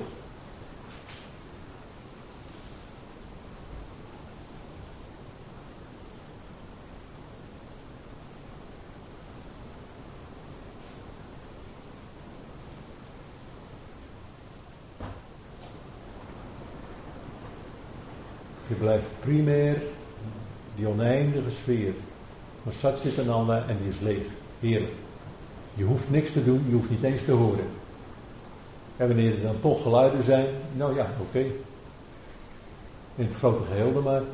Je blijft primair die oneindige sfeer van Satchitananda en die is leeg. Heerlijk. Je hoeft niks te doen, je hoeft niet eens te horen. En wanneer er dan toch geluiden zijn, nou ja, oké. In het grote geheel dan maar.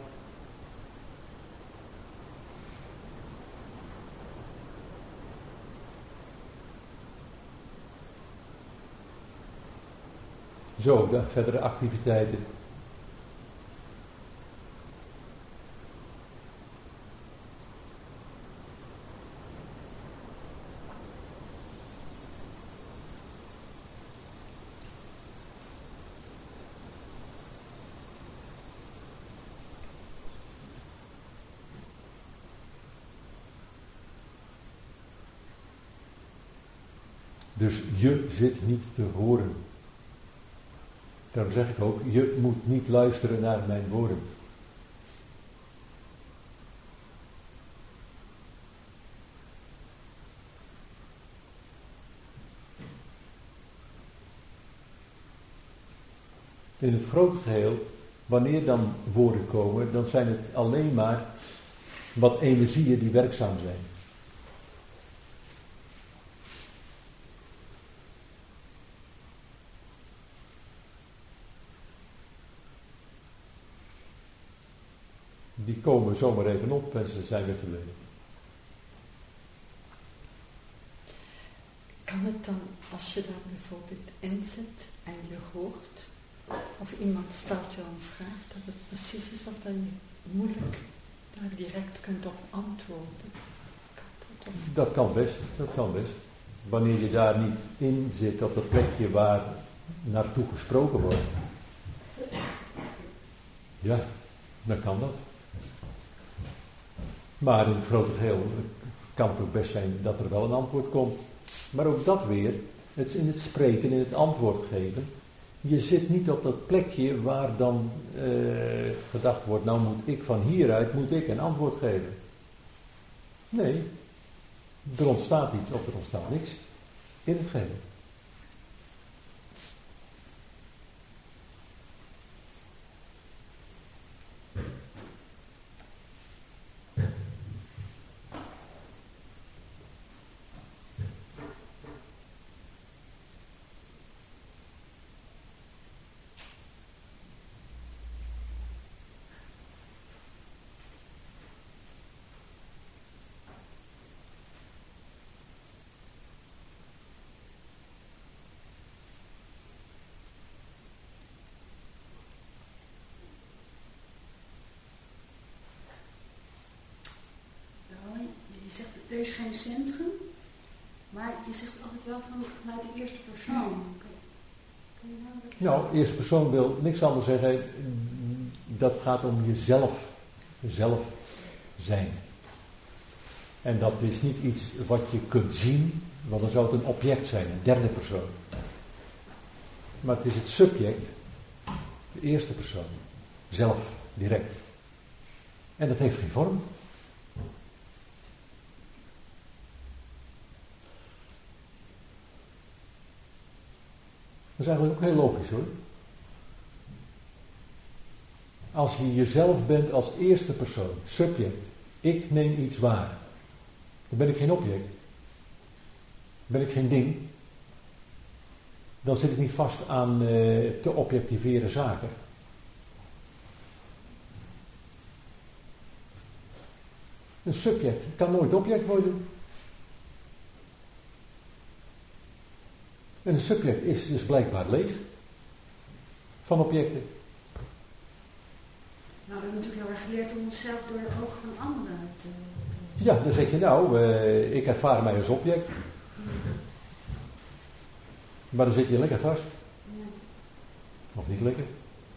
Zo, de verdere activiteiten. Dus je zit niet te horen. Daarom zeg ik ook, je moet niet luisteren naar mijn woorden. In het grote geheel, wanneer dan woorden komen, dan zijn het alleen maar wat energieën die werkzaam zijn. Die komen zomaar even op en ze zijn weer verdwenen. Kan het dan, als je daar bijvoorbeeld in zit en je hoort, of iemand stelt je een vraag, dat het precies is of dat je moeilijk daar direct kunt op antwoorden? Dat kan best, dat kan best. Wanneer je daar niet in zit op het plekje waar naartoe gesproken wordt. Ja, dan kan dat. Maar in het grote geheel kan het ook best zijn dat er wel een antwoord komt. Maar ook dat weer, het in het spreken, in het antwoord geven. Je zit niet op dat plekje waar dan gedacht wordt, nou moet ik van hieruit, moet ik een antwoord geven. Nee, er ontstaat iets of er ontstaat niks in het geheel. Er is geen centrum, maar je zegt altijd wel vanuit de eerste persoon. Nou, eerste persoon wil niks anders zeggen. Dat gaat om jezelf. Zelf zijn. En dat is niet iets wat je kunt zien, want dan zou het een object zijn, een derde persoon. Maar het is het subject, de eerste persoon. Zelf, direct. En dat heeft geen vorm. Dat is eigenlijk ook heel logisch hoor. Als je jezelf bent als eerste persoon, subject, ik neem iets waar, dan ben ik geen object. Dan ben ik geen ding. Dan zit ik niet vast aan te objectiveren zaken. Een subject kan nooit object worden. En een subject is dus blijkbaar leeg van objecten. Nou, we hebben natuurlijk heel erg geleerd om onszelf door de ogen van anderen te... Ja, dan zeg je nou, ik ervaar mij als object. Maar dan zit je lekker vast. Ja. Of niet lekker.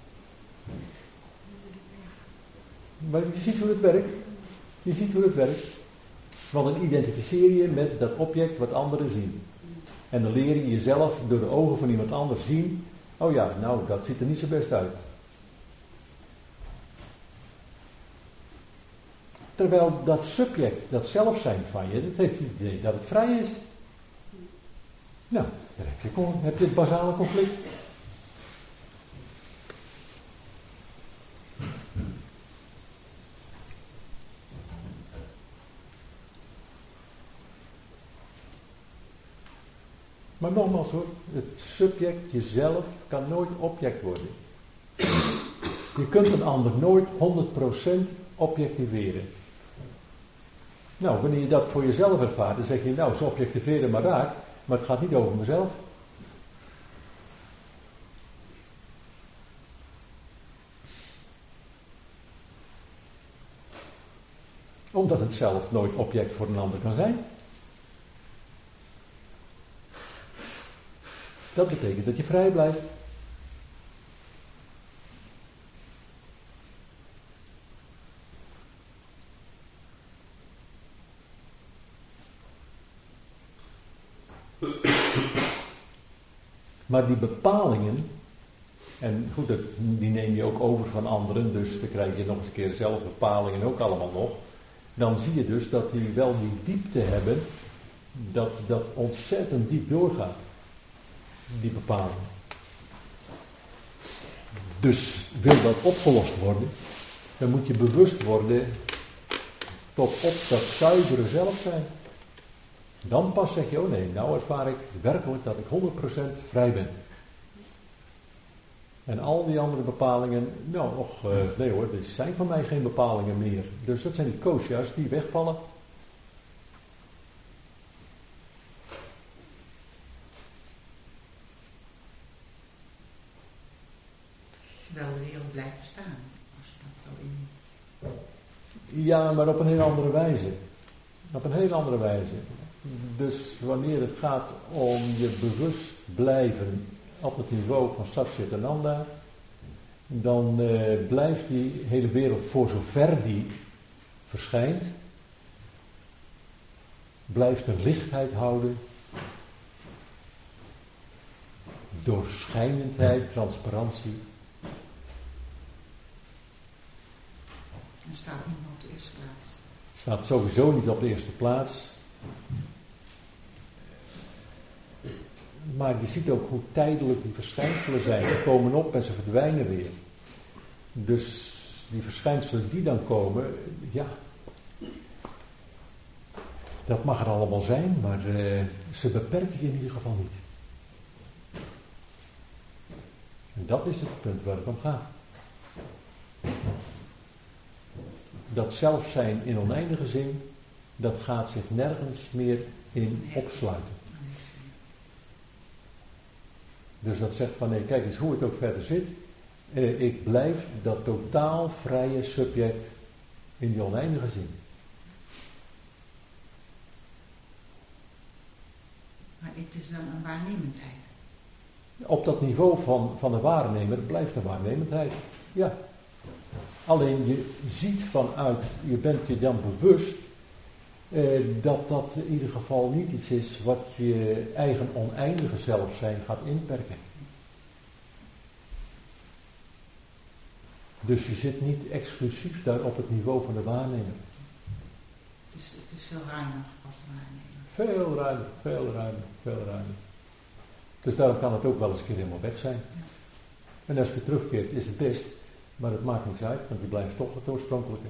Maar je ziet hoe het werkt. Je ziet hoe het werkt. Want dan identificeer je met dat object wat anderen zien. En dan leer je jezelf door de ogen van iemand anders zien. Oh ja, nou dat ziet er niet zo best uit. Terwijl dat subject, dat zelfzijn van je, dat heeft het idee dat het vrij is. Nou, dan heb je het basale conflict. Maar nogmaals hoor, het subject, jezelf, kan nooit object worden. Je kunt een ander nooit 100% objectiveren. Nou, wanneer je dat voor jezelf ervaart, dan zeg je, nou, ze objectiveren maar raak, maar het gaat niet over mezelf. Omdat het zelf nooit object voor een ander kan zijn. Dat betekent dat je vrij blijft. Maar die bepalingen, en goed, die neem je ook over van anderen, dus dan krijg je nog eens een keer zelf bepalingen ook allemaal nog. Dan zie je dus dat die wel die diepte hebben, dat ontzettend diep doorgaat. Die bepalingen. Dus wil dat opgelost worden, dan moet je bewust worden tot op dat zuivere zelf zijn. Dan pas zeg je, oh nee, nou ervaar ik werkelijk dat ik 100% vrij ben. En al die andere bepalingen, nou, nee hoor, er zijn van mij geen bepalingen meer. Dus dat zijn die kosha's die wegvallen. Terwijl de wereld blijft bestaan, als je dat zo in... Ja, maar op een heel andere wijze. Op een heel andere wijze. Dus wanneer het gaat om je bewust blijven op het niveau van Sat Chit Ananda, dan blijft die hele wereld, voor zover die verschijnt, blijft een lichtheid houden, doorschijnendheid, transparantie. En staat niet op de eerste plaats. Staat sowieso niet op de eerste plaats. Maar je ziet ook hoe tijdelijk die verschijnselen zijn. Ze komen op en ze verdwijnen weer. Dus die verschijnselen die dan komen, ja, dat mag er allemaal zijn, maar ze beperken je in ieder geval niet. En dat is het punt waar het om gaat. Dat zelfzijn in oneindige zin, dat gaat zich nergens meer in opsluiten. Dus dat zegt van nee, kijk eens hoe het ook verder zit. Ik blijf dat totaal vrije subject in die oneindige zin. Maar het is dan een waarnemendheid. Op dat niveau van de waarnemer blijft de waarnemendheid. Ja. Alleen je ziet vanuit, je bent je dan bewust dat in ieder geval niet iets is wat je eigen oneindige zelf zijn gaat inperken. Dus je zit niet exclusief daar op het niveau van de waarnemer. Het is veel ruimer als de waarnemer. Veel ruimer, veel ruimer, veel ruimer. Dus daarom kan het ook wel eens een keer helemaal weg zijn. En als je terugkeert is het best, maar het maakt niets uit, want je blijft toch het oorspronkelijke.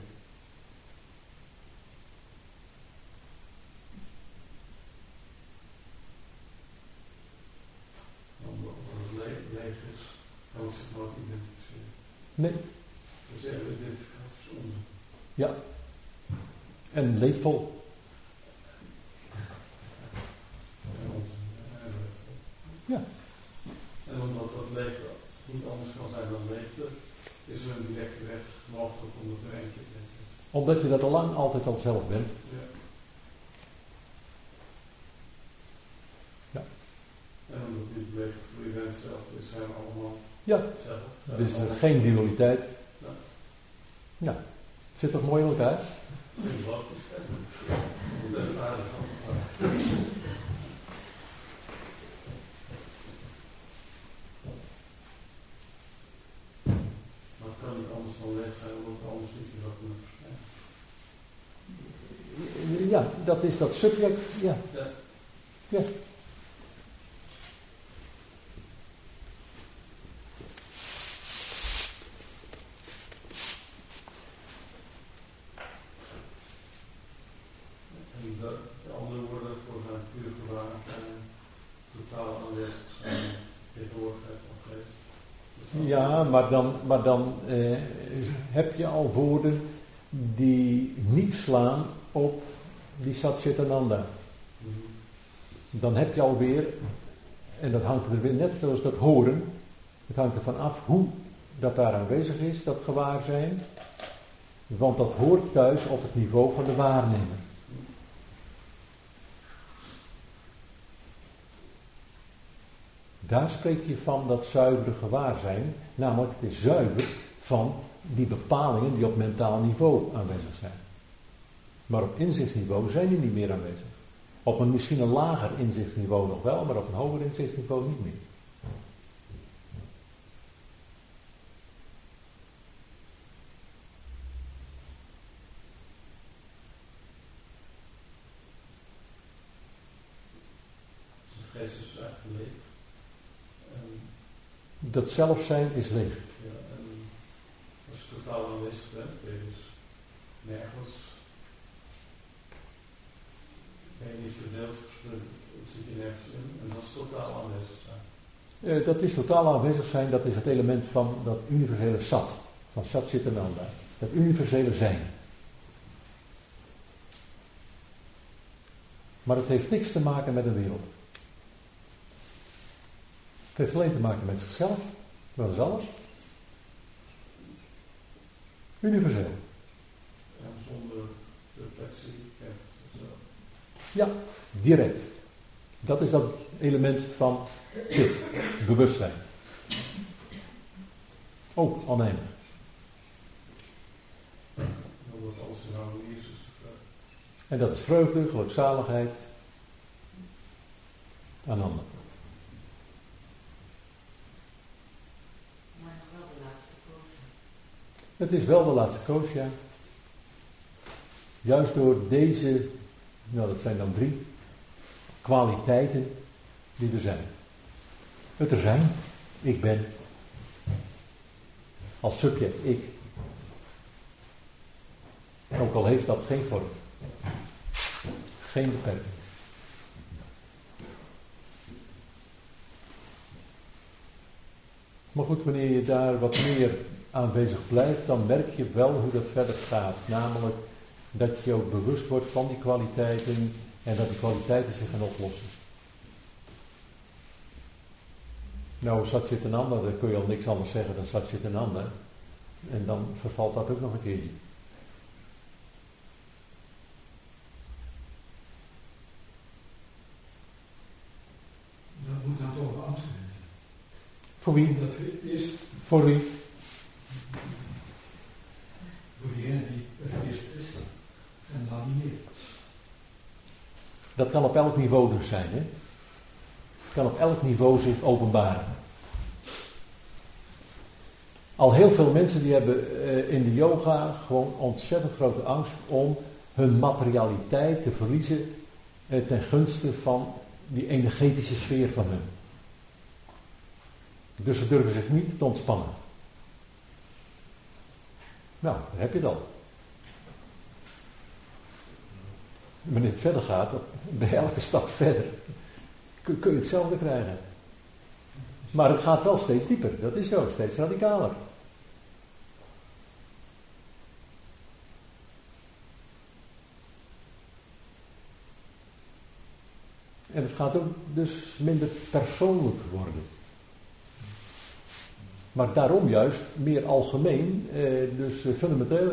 Omdat het leeg is, kan het zich nooit identificeren. Nee. Dus de identificatie is onzin. Ja. En leedvol. Ja. En omdat dat leegte niet anders kan zijn dan leegte, is er een directe weg mogelijk om het er eentje te hebben. Omdat je dat al lang altijd al zelf bent. Ja. Ja. En omdat die leegte voor iedereen hetzelfde is, zijn we allemaal Ja. hetzelfde. Dus geen dualiteit. Ja. Nou, zit toch mooi in elkaar? Heel logisch. Dat is aardig. Maar het kan niet anders dan leeg zijn, omdat het anders niet in dat kunnen verschijnen. Ja, dat is dat subject. Ja. Ja. Ja. En de andere woorden voor zijn puur gewaar en totaal aanwezig zijn, tegenwoordigheid van geest. Ja, maar dan heb je al woorden die niet slaan op die Satchitananda. Dan heb je alweer, en dat hangt er weer net zoals dat horen, het hangt ervan af hoe dat daar aanwezig is, dat gewaarzijn, want dat hoort thuis op het niveau van de waarnemer. Daar spreek je van dat zuivere gewaarzijn, namelijk het is zuiver van die bepalingen die op mentaal niveau aanwezig zijn. Maar op inzichtsniveau zijn die niet meer aanwezig. Op misschien een lager inzichtsniveau nog wel, maar op een hoger inzichtsniveau niet meer. De geest is eigenlijk leeg. Dat zelfzijn is leeg. Ja, en als je totaal aanwezig bent, ben je dus nergens. Ben je niet verdeeld, zit je nergens in, en dat is totaal aanwezig zijn. Dat is totaal aanwezig zijn, dat is het element van dat universele sat, van Satchitananda. Dat universele zijn. Maar het heeft niks te maken met de wereld. Het heeft alleen te maken met zichzelf. Dat is alles. Universeel. En zonder reflectie kent het zichzelf. Ja, direct. Dat is dat element van zit, bewustzijn. Ook oneindig. Omdat alles in harmonie is, is de vreugde. En dat is vreugde, gelukzaligheid, Ananda. Maar nog wel de laatste kosha. Het is wel de laatste kosha. Juist door deze, nou dat zijn dan 3 kwaliteiten die er zijn. Het er zijn, ik ben. Als subject, ik. Ook al heeft dat geen vorm. Geen beperking. Maar goed, wanneer je daar wat meer aanwezig blijft, dan merk je wel hoe dat verder gaat. Namelijk dat je ook bewust wordt van die kwaliteiten en dat die kwaliteiten zich gaan oplossen. Nou, Satchitananda, daar kun je al niks anders zeggen dan Satchitananda. En dan vervalt dat ook nog een keertje. Dat moet dan toch beantwoord zijn. Voor wie? Dat we eerst Voor wie? voor diegene die het eerst is en dan niet meer. Dat kan op elk niveau dus zijn, hè? Het kan op elk niveau zich openbaren. Al heel veel mensen die hebben in de yoga gewoon ontzettend grote angst om hun materialiteit te verliezen ten gunste van die energetische sfeer van hun. Dus ze durven zich niet te ontspannen. Nou, daar heb je dan. Wanneer het verder gaat, bij elke stap verder, kun je hetzelfde krijgen. Maar het gaat wel steeds dieper, dat is zo, steeds radicaler. En het gaat ook dus minder persoonlijk worden. Maar daarom juist meer algemeen, dus fundamenteel.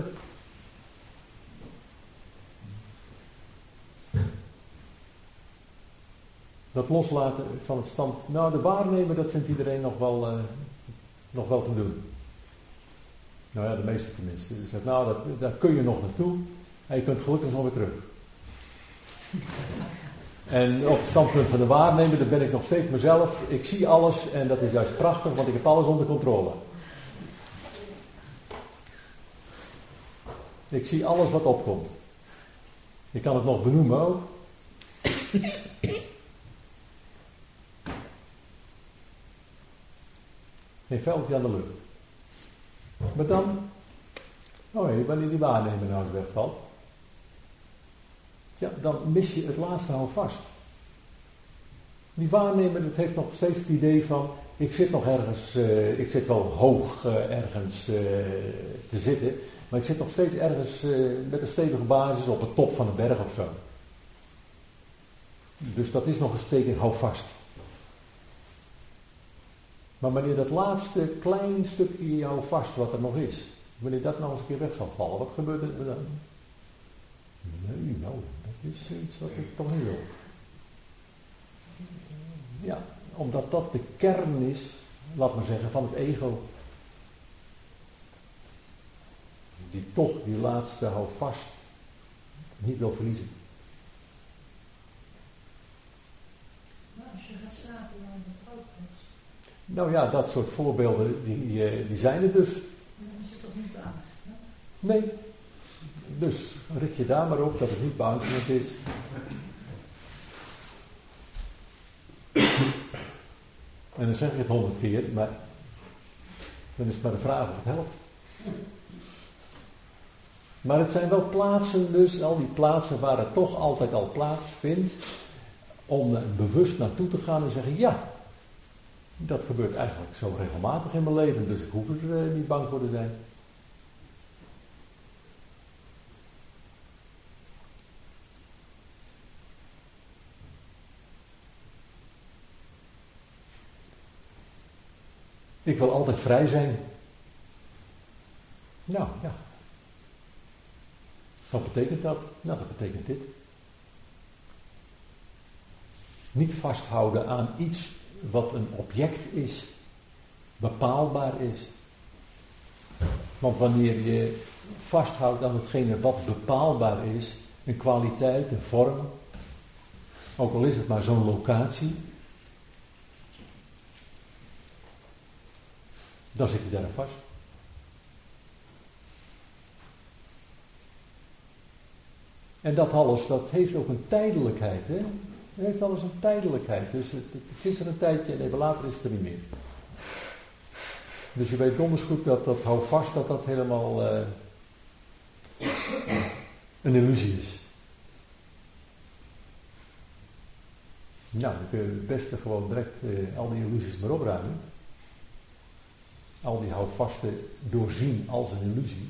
Dat loslaten van het stand. Nou, de waarnemer, dat vindt iedereen nog wel te doen. Nou ja, de meeste tenminste. Dus zegt, nou, daar kun je nog naartoe. En je kunt gelukkig nog weer terug. En op het standpunt van de waarnemer, daar ben ik nog steeds mezelf. Ik zie alles en dat is juist prachtig, want ik heb alles onder controle. Ik zie alles wat opkomt. Ik kan het nog benoemen ook. Geen vuiltje aan de lucht. Maar dan, wanneer die waarnemer nou eens wegvalt, ja, dan mis je het laatste houvast. Die waarnemer, dat heeft nog steeds het idee van, ik zit nog ergens, ik zit wel hoog ergens te zitten, maar ik zit nog steeds ergens met een stevige basis op de top van een berg of zo. Dus dat is nog een steek houvast. Maar wanneer dat laatste klein stukje houvast wat er nog is, wanneer dat nou eens een keer weg zal vallen, wat gebeurt er dan? Nee, nou, dat is iets wat ik toch niet wil. Ja, omdat dat de kern is, laat maar zeggen, van het ego. Die toch die laatste houvast niet wil verliezen. Maar als je gaat slapen, dan is het ook dus. Nou ja, dat soort voorbeelden, die zijn er dus. Dan is het toch niet beangst, hè? Nee. Dus richt je daar maar op dat het niet beangstigend is. En dan zeg je het 100 keer, maar dan is het maar de vraag of het helpt. Maar het zijn wel plaatsen dus, al die plaatsen waar het toch altijd al plaatsvindt, om er bewust naartoe te gaan en zeggen, ja, dat gebeurt eigenlijk zo regelmatig in mijn leven, dus ik hoef er niet bang voor te zijn. Ik wil altijd vrij zijn. Nou, ja. Wat betekent dat? Nou, dat betekent dit. Niet vasthouden aan iets wat een object is, bepaalbaar is. Want wanneer je vasthoudt aan hetgene wat bepaalbaar is, een kwaliteit, een vorm, ook al is het maar zo'n locatie, dan zit je daar vast. En dat alles, dat heeft ook een tijdelijkheid. Hè? Het heeft alles een tijdelijkheid. Dus het is er een tijdje en even later is het er niet meer. Dus je weet donders goed dat houvast, dat helemaal een illusie is. Nou, dan kun je het beste gewoon direct al die illusies maar opruimen. Al die houvasten doorzien als een illusie.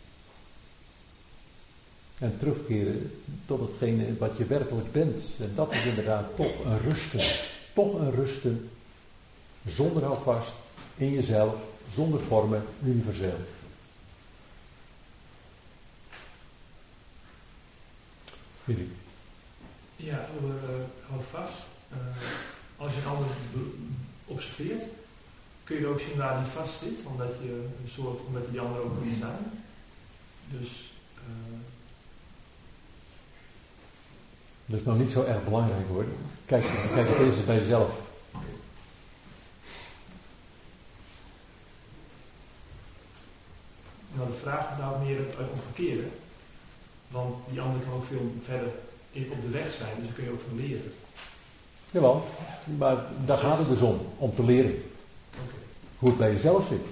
En terugkeren tot hetgene wat je werkelijk bent. En dat is inderdaad toch een rusten. Toch een rusten. Zonder houvast. In jezelf. Zonder vormen. Universeel. Jullie. Ja, over houvast. Als je een ander observeert, kun je ook zien waar die vast zit. Omdat je een soort, omdat die ander ook kan zijn. Dus... Dat is nog niet zo erg belangrijk hoor. Kijk het eerst bij jezelf. Nou, de vraag gaat nou meer uit omgekeerde. Want die ander kan ook veel verder op de weg zijn, dus daar kun je ook van leren. Jawel, maar daar gaat het dus om te leren. Okay. hoe het bij jezelf zit.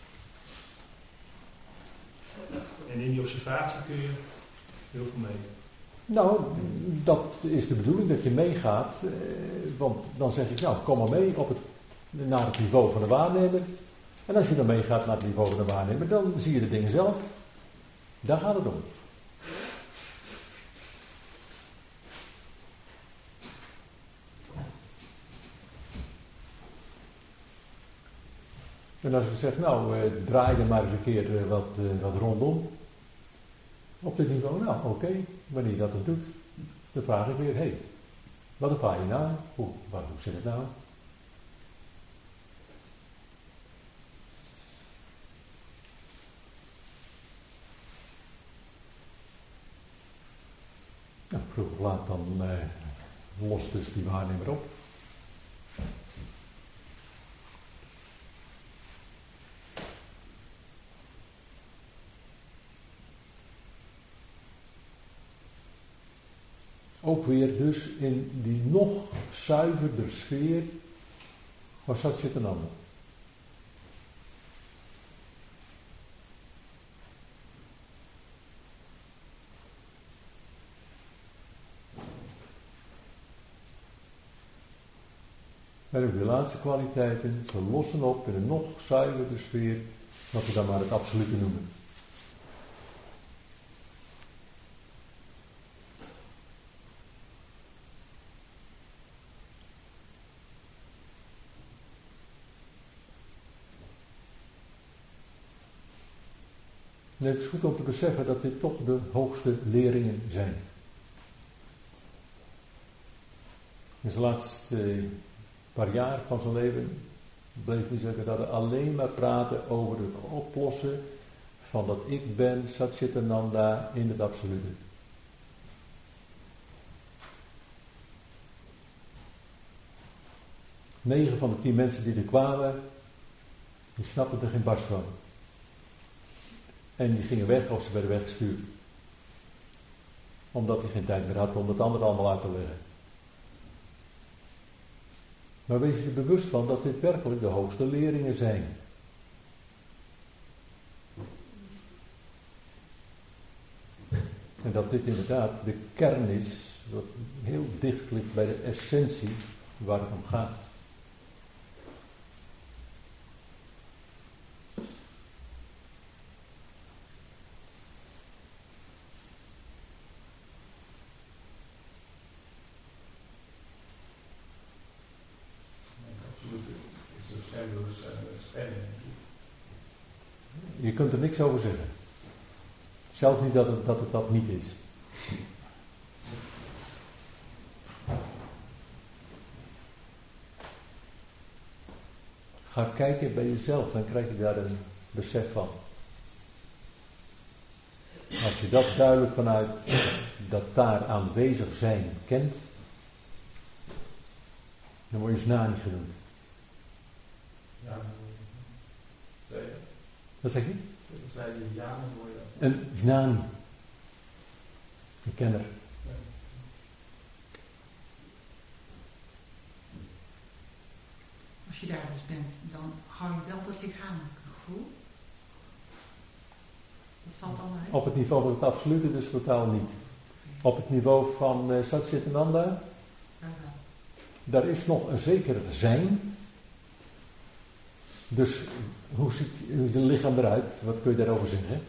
En in die observatie kun je heel veel mee. Nou, dat is de bedoeling dat je meegaat, want dan zeg ik, nou, kom maar mee naar het niveau van de waarnemer. En als je dan meegaat naar het niveau van de waarnemer, dan zie je de dingen zelf. Daar gaat het om. En als ik zeg, nou, draai er maar eens een keer wat rondom. Op dit niveau, nou, oké. Wanneer je dat dan doet, dan vraag ik weer, hé, wat ervaar je nou? Hoe zit het nou? Nou, vroeg of laat dan lost dus die waarnemer op. Ook weer dus in die nog zuiverder sfeer van Satchitananda. Met ook de laatste kwaliteiten, ze lossen op in een nog zuiverder sfeer, wat we dan maar het absolute noemen. En het is goed om te beseffen dat dit toch de hoogste leringen zijn. In zijn laatste paar jaar van zijn leven bleef hij zeggen dat hij alleen maar praten over het oplossen van dat ik ben, Satchitananda, in het absolute. Negen van de 10 mensen die er kwamen, die snapten er geen barst van. En die gingen weg of ze werden weggestuurd. Omdat hij geen tijd meer had om het andere allemaal uit te leggen. Maar wees je er bewust van dat dit werkelijk de hoogste leringen zijn. En dat dit inderdaad de kern is, wat heel dicht ligt bij de essentie waar het om gaat. Je kunt er niks over zeggen. Zelfs niet dat het dat niet is. Ga kijken bij jezelf, dan krijg je daar een besef van. Als je dat duidelijk vanuit dat daar aanwezig zijn kent, dan word je Znani genoemd. Ja, Wat zeg je? dat zei je ja, dan word je dat. Een Znani. Een kenner. Als je daar dus bent, dan hou je wel dat lichamelijke gevoel. Dat valt dan uit. Op het niveau van het absolute dus totaal niet. Op het niveau van Satchitananda, daar is nog een zeker zijn. Dus hoe ziet je lichaam eruit? Wat kun je daarover zeggen?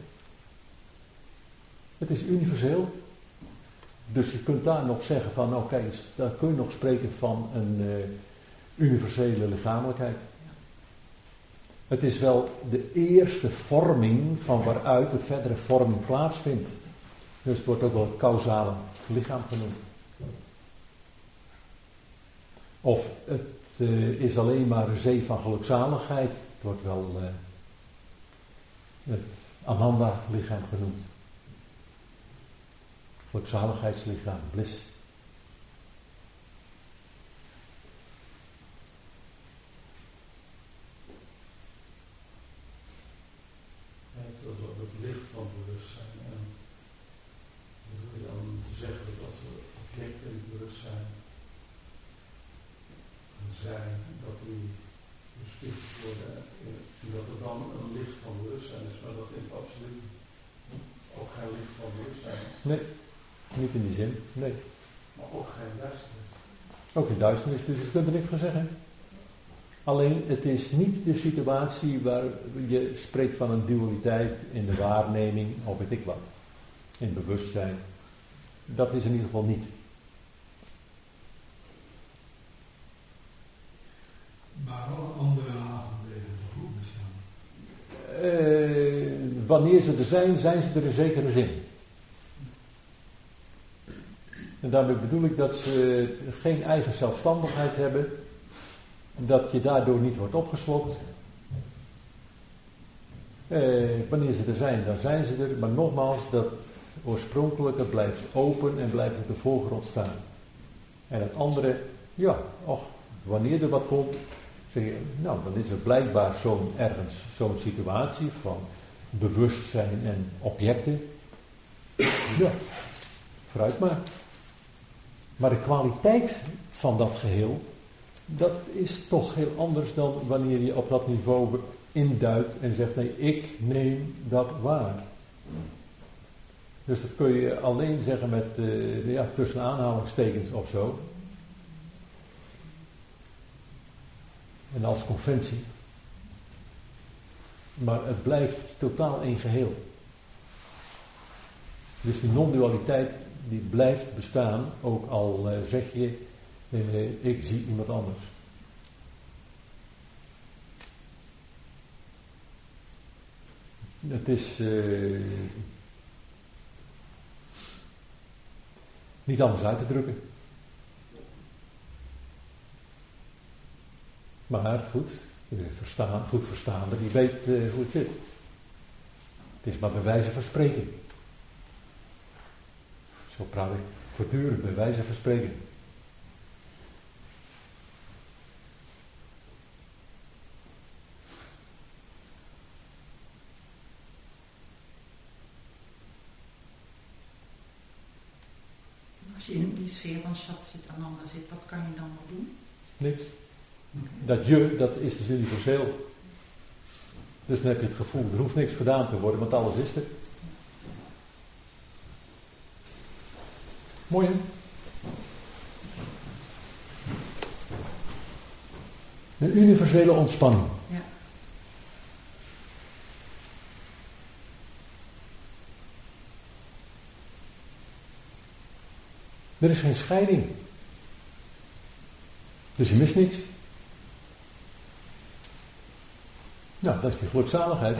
Het is universeel. Dus je kunt daar nog zeggen van, nou kijk eens, daar kun je nog spreken van een universele lichamelijkheid. Het is wel de eerste vorming van waaruit de verdere vorming plaatsvindt. Dus het wordt ook wel het causale lichaam genoemd. Of het is alleen maar een zee van gelukzaligheid. Het wordt wel het Ananda-lichaam genoemd. Gelukzaligheidslichaam, bliss. Ja, het was ook het licht van bewustzijn. En wat wil je dan te zeggen dat we objecten in bewustzijn zijn, dat die dus sticht worden. En dat er dan een licht van bewustzijn is, maar dat is absoluut ook geen licht van bewustzijn. Nee, niet in die zin, nee. Maar ook geen duisternis. Ook in duisternis, dus ik kunt er niks van zeggen. Alleen, het is niet de situatie waar je spreekt van een dualiteit in de waarneming, of weet ik wat. In bewustzijn. Dat is in ieder geval niet. Maar alle andere avonden toch ook bestaan? Wanneer ze er zijn, zijn ze er in zekere zin. En daarmee bedoel ik dat ze geen eigen zelfstandigheid hebben. Dat je daardoor niet wordt opgeslokt. Wanneer ze er zijn, dan zijn ze er. Maar nogmaals, dat oorspronkelijke blijft open en blijft op de voorgrond staan. En het andere, ja, wanneer er wat komt, zeg je, nou, dan is er blijkbaar zo'n situatie van bewustzijn en objecten. Ja, vooruit maar. Maar de kwaliteit van dat geheel, dat is toch heel anders dan wanneer je op dat niveau induidt en zegt, nee, ik neem dat waar. Dus dat kun je alleen zeggen met, tussen aanhalingstekens of zo. En als conventie. Maar het blijft totaal één geheel. Dus die non-dualiteit die blijft bestaan, ook al zeg je, ik zie iemand anders. Het is niet anders uit te drukken. Maar goed, goed verstaande, die weet hoe het zit. Het is maar bij wijze van spreken. Zo praat ik voortdurend bij wijze van spreken. Als je in die sfeer van Sat zit en ander zit, wat kan je dan nog doen? Niks. Dat is dus universeel. Dus dan heb je het gevoel, er hoeft niks gedaan te worden, want alles is er. Mooi hè? Een universele ontspanning. Ja. Er is geen scheiding. Dus je mist niks. Nou, dat is die gelukzaligheid.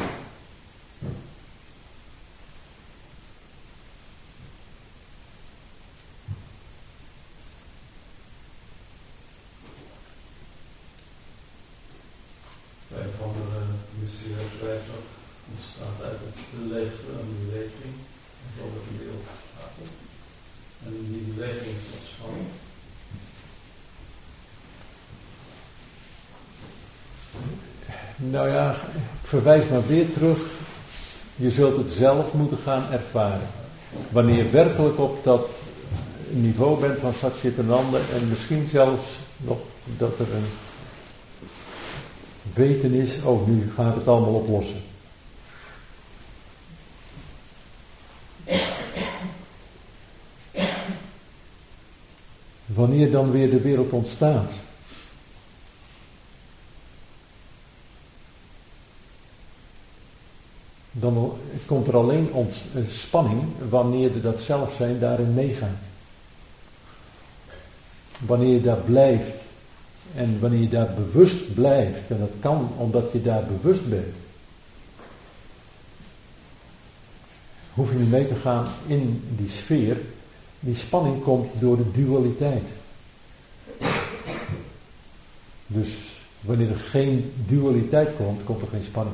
Bij een van de mysterieus schrijft ook, ontstaat uit de leegte een beweging, en zo wordt een beeld gaat. En die beweging is ontspanning. Nou ja, ik verwijs maar weer terug. Je zult het zelf moeten gaan ervaren. Wanneer je werkelijk op dat niveau bent van Satchitananda en misschien zelfs nog dat er een weten is, nu gaat het allemaal oplossen. Wanneer dan weer de wereld ontstaat. Dan komt er alleen spanning wanneer dat zelfzijn daarin meegaat. Wanneer je daar blijft en wanneer je daar bewust blijft, en dat kan omdat je daar bewust bent, hoef je niet mee te gaan in die sfeer. Die spanning komt door de dualiteit. Dus wanneer er geen dualiteit komt, komt er geen spanning.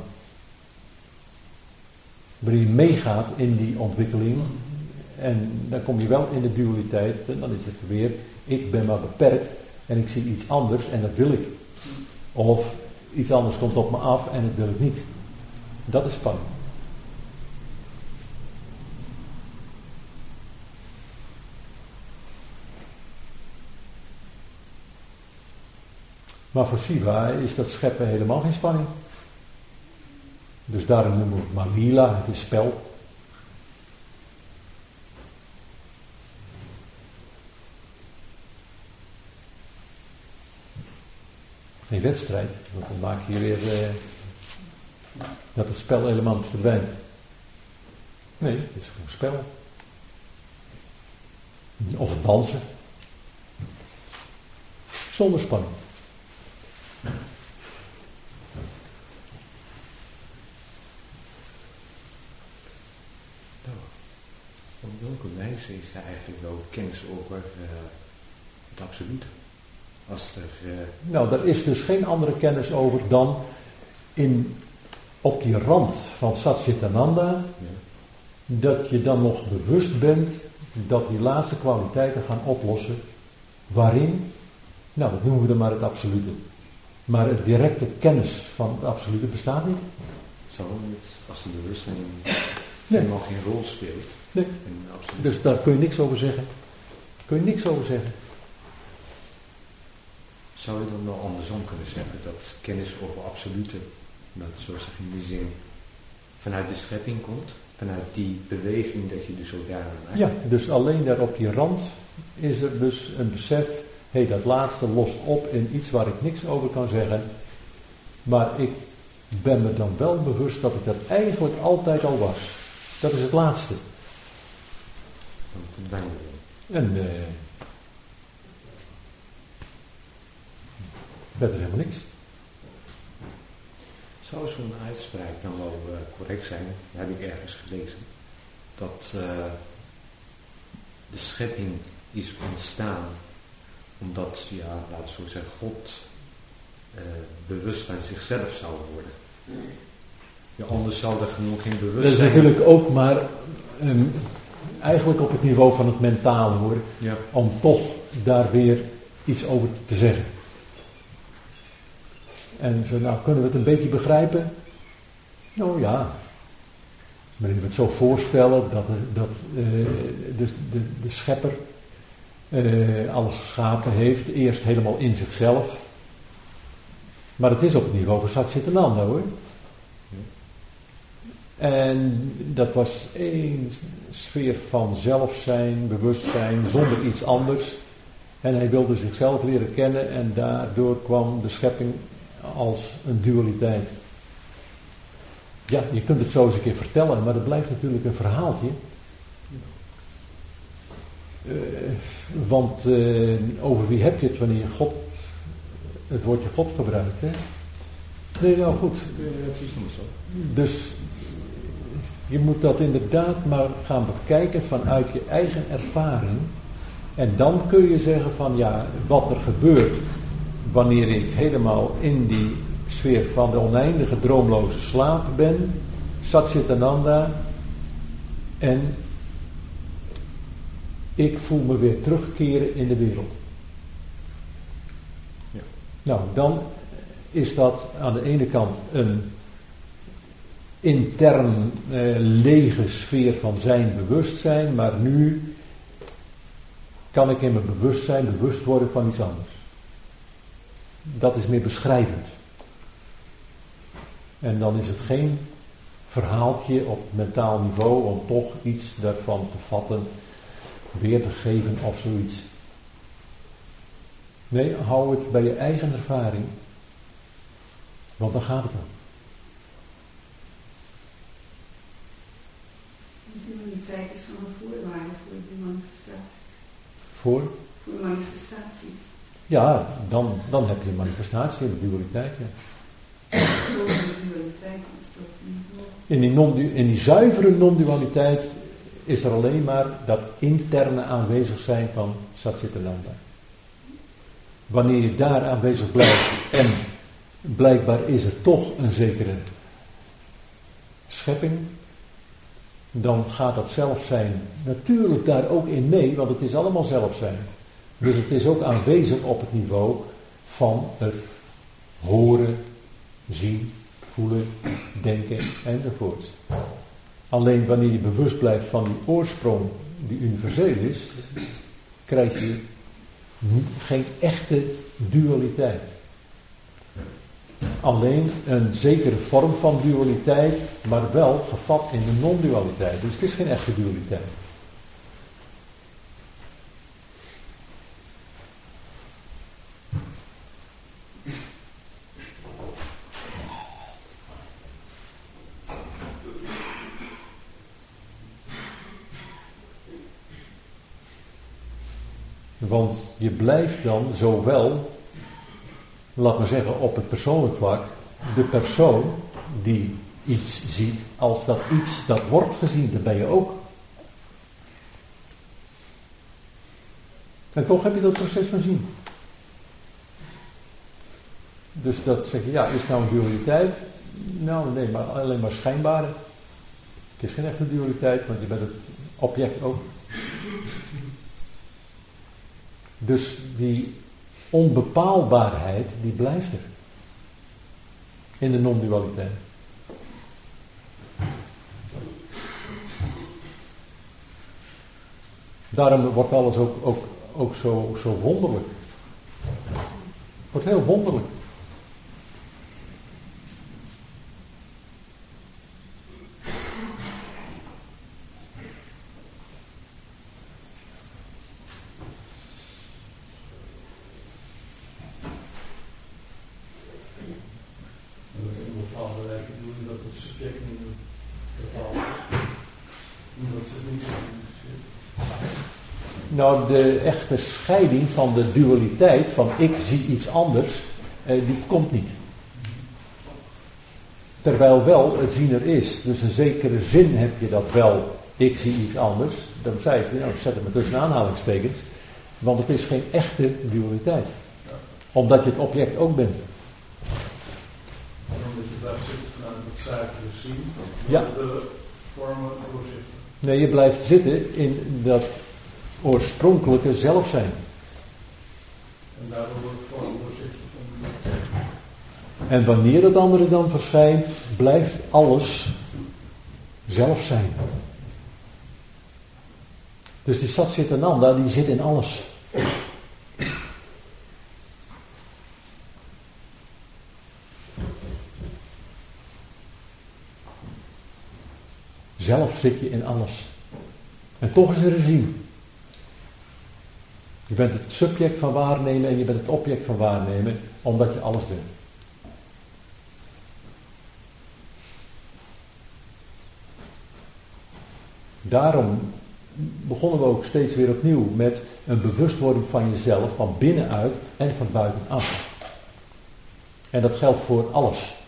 Wanneer je meegaat in die ontwikkeling, en dan kom je wel in de dualiteit, en dan is het weer, ik ben maar beperkt, en ik zie iets anders, en dat wil ik. Of iets anders komt op me af, en dat wil ik niet. Dat is spanning. Maar voor Shiva is dat scheppen helemaal geen spanning. Dus daarom noemen we het maar lila, het is spel. Geen wedstrijd, want dan maak je weer dat het spelelement verdwijnt. Nee, het is gewoon spel. Of dansen. Zonder spanning. Op welke wijze is daar eigenlijk wel kennis over het absolute? Als er, Nou, daar is dus geen andere kennis over dan op die rand van Satchitananda, ja. dat je dan nog bewust bent dat die laatste kwaliteiten gaan oplossen. Waarin? Nou, dat noemen we dan maar het absolute. Maar het directe kennis van het absolute bestaat niet. Zou het, als de bewustzijn Nee. helemaal geen rol speelt? Nee. Dus daar kun je niks over zeggen. Zou je dan wel andersom kunnen zeggen dat kennis over absolute, dat zoals in die zin, vanuit de schepping komt? Vanuit die beweging dat je dus ook daar maakt? Ja, dus alleen daar op die rand is er dus een besef, dat laatste lost op in iets waar ik niks over kan zeggen. Maar ik ben me dan wel bewust dat ik dat eigenlijk altijd al was. Dat is het laatste. Dan verdwijnen we. En verder helemaal niks. Zou zo'n uitspraak dan wel correct zijn? Dat heb ik ergens gelezen. Dat de schepping is ontstaan omdat, ja, laten we zo zeggen, God bewust van zichzelf zou worden. Ja, anders zou er gewoon geen bewustzijn... Dat is natuurlijk ook maar eigenlijk op het niveau van het mentale hoor. Ja. Om toch daar weer iets over te zeggen. En zo, nou, kunnen we het een beetje begrijpen? Nou ja. Maar je moet het zo voorstellen dat de schepper alles geschapen heeft. Eerst helemaal in zichzelf. Maar het is op het niveau van Satchitananda hoor. En dat was één sfeer van zelfzijn, bewustzijn, zonder iets anders. En hij wilde zichzelf leren kennen en daardoor kwam de schepping als een dualiteit. Ja, je kunt het zo eens een keer vertellen, maar dat blijft natuurlijk een verhaaltje. Want over wie heb je het wanneer je het woordje God gebruikt? Hè? Nee, nou goed. Het is niet zo. Dus je moet dat inderdaad maar gaan bekijken vanuit je eigen ervaring. En dan kun je zeggen van ja, wat er gebeurt wanneer ik helemaal in die sfeer van de oneindige droomloze slaap ben, Satchitananda, en ik voel me weer terugkeren in de wereld. Ja. Nou, dan is dat aan de ene kant een intern lege sfeer van zijn bewustzijn, maar nu kan ik in mijn bewustzijn bewust worden van iets anders. Dat is meer beschrijvend. En dan is het geen verhaaltje op mentaal niveau om toch iets daarvan te vatten, weer te geven of zoiets. Nee, hou het bij je eigen ervaring. Want dan gaat het om. De dualiteit is dan een voorwaarde voor die manifestatie. Voor manifestatie. Ja, dan heb je een manifestatie in de dualiteit. Ja. Zonder de dualiteit is dat niet mogelijk. In die zuivere non-dualiteit is er alleen maar dat interne aanwezig zijn van Satchitananda. Wanneer je daar aanwezig blijft en blijkbaar is er toch een zekere schepping, dan gaat dat zelfzijn natuurlijk daar ook in mee, want het is allemaal zelfzijn. Dus het is ook aanwezig op het niveau van het horen, zien, voelen, denken enzovoort. Alleen wanneer je bewust blijft van die oorsprong die universeel is, krijg je geen echte dualiteit. alleen een zekere vorm van dualiteit, maar wel gevat in de non-dualiteit. Dus het is geen echte dualiteit. Want je blijft dan zowel, laat maar zeggen, op het persoonlijk vlak, de persoon die iets ziet, als dat iets dat wordt gezien, dat ben je ook. En toch heb je dat proces van zien. Dus dat zeg je, ja, is nou een dualiteit? Nou, nee, maar alleen maar schijnbare. Het is geen echte dualiteit, want je bent het object ook. Dus die onbepaalbaarheid, die blijft er. In de non-dualiteit. Daarom wordt alles ook zo wonderlijk. Het wordt heel wonderlijk. Nou, de echte scheiding van de dualiteit, van ik zie iets anders, die komt niet. Terwijl wel het zien er is. Dus in zekere zin heb je dat wel, ik zie iets anders. Dan zei ik, nou, zet het maar tussen aanhalingstekens. Want het is geen echte dualiteit. Omdat je het object ook bent. Omdat je blijft zitten vanuit het zuivere zien, ja. De vormen doorzichten. Nee, je blijft zitten in dat oorspronkelijke zelf zijn. En daardoor wordt het vorm doorzichtig. En wanneer het andere dan verschijnt, blijft alles zelf zijn. Dus die Satchitananda, die zit in alles. Zelf zit je in alles. En toch is er een zien. Je bent het subject van waarnemen en je bent het object van waarnemen, omdat je alles bent. Daarom begonnen we ook steeds weer opnieuw met een bewustwording van jezelf, van binnenuit en van buitenaf. En dat geldt voor alles.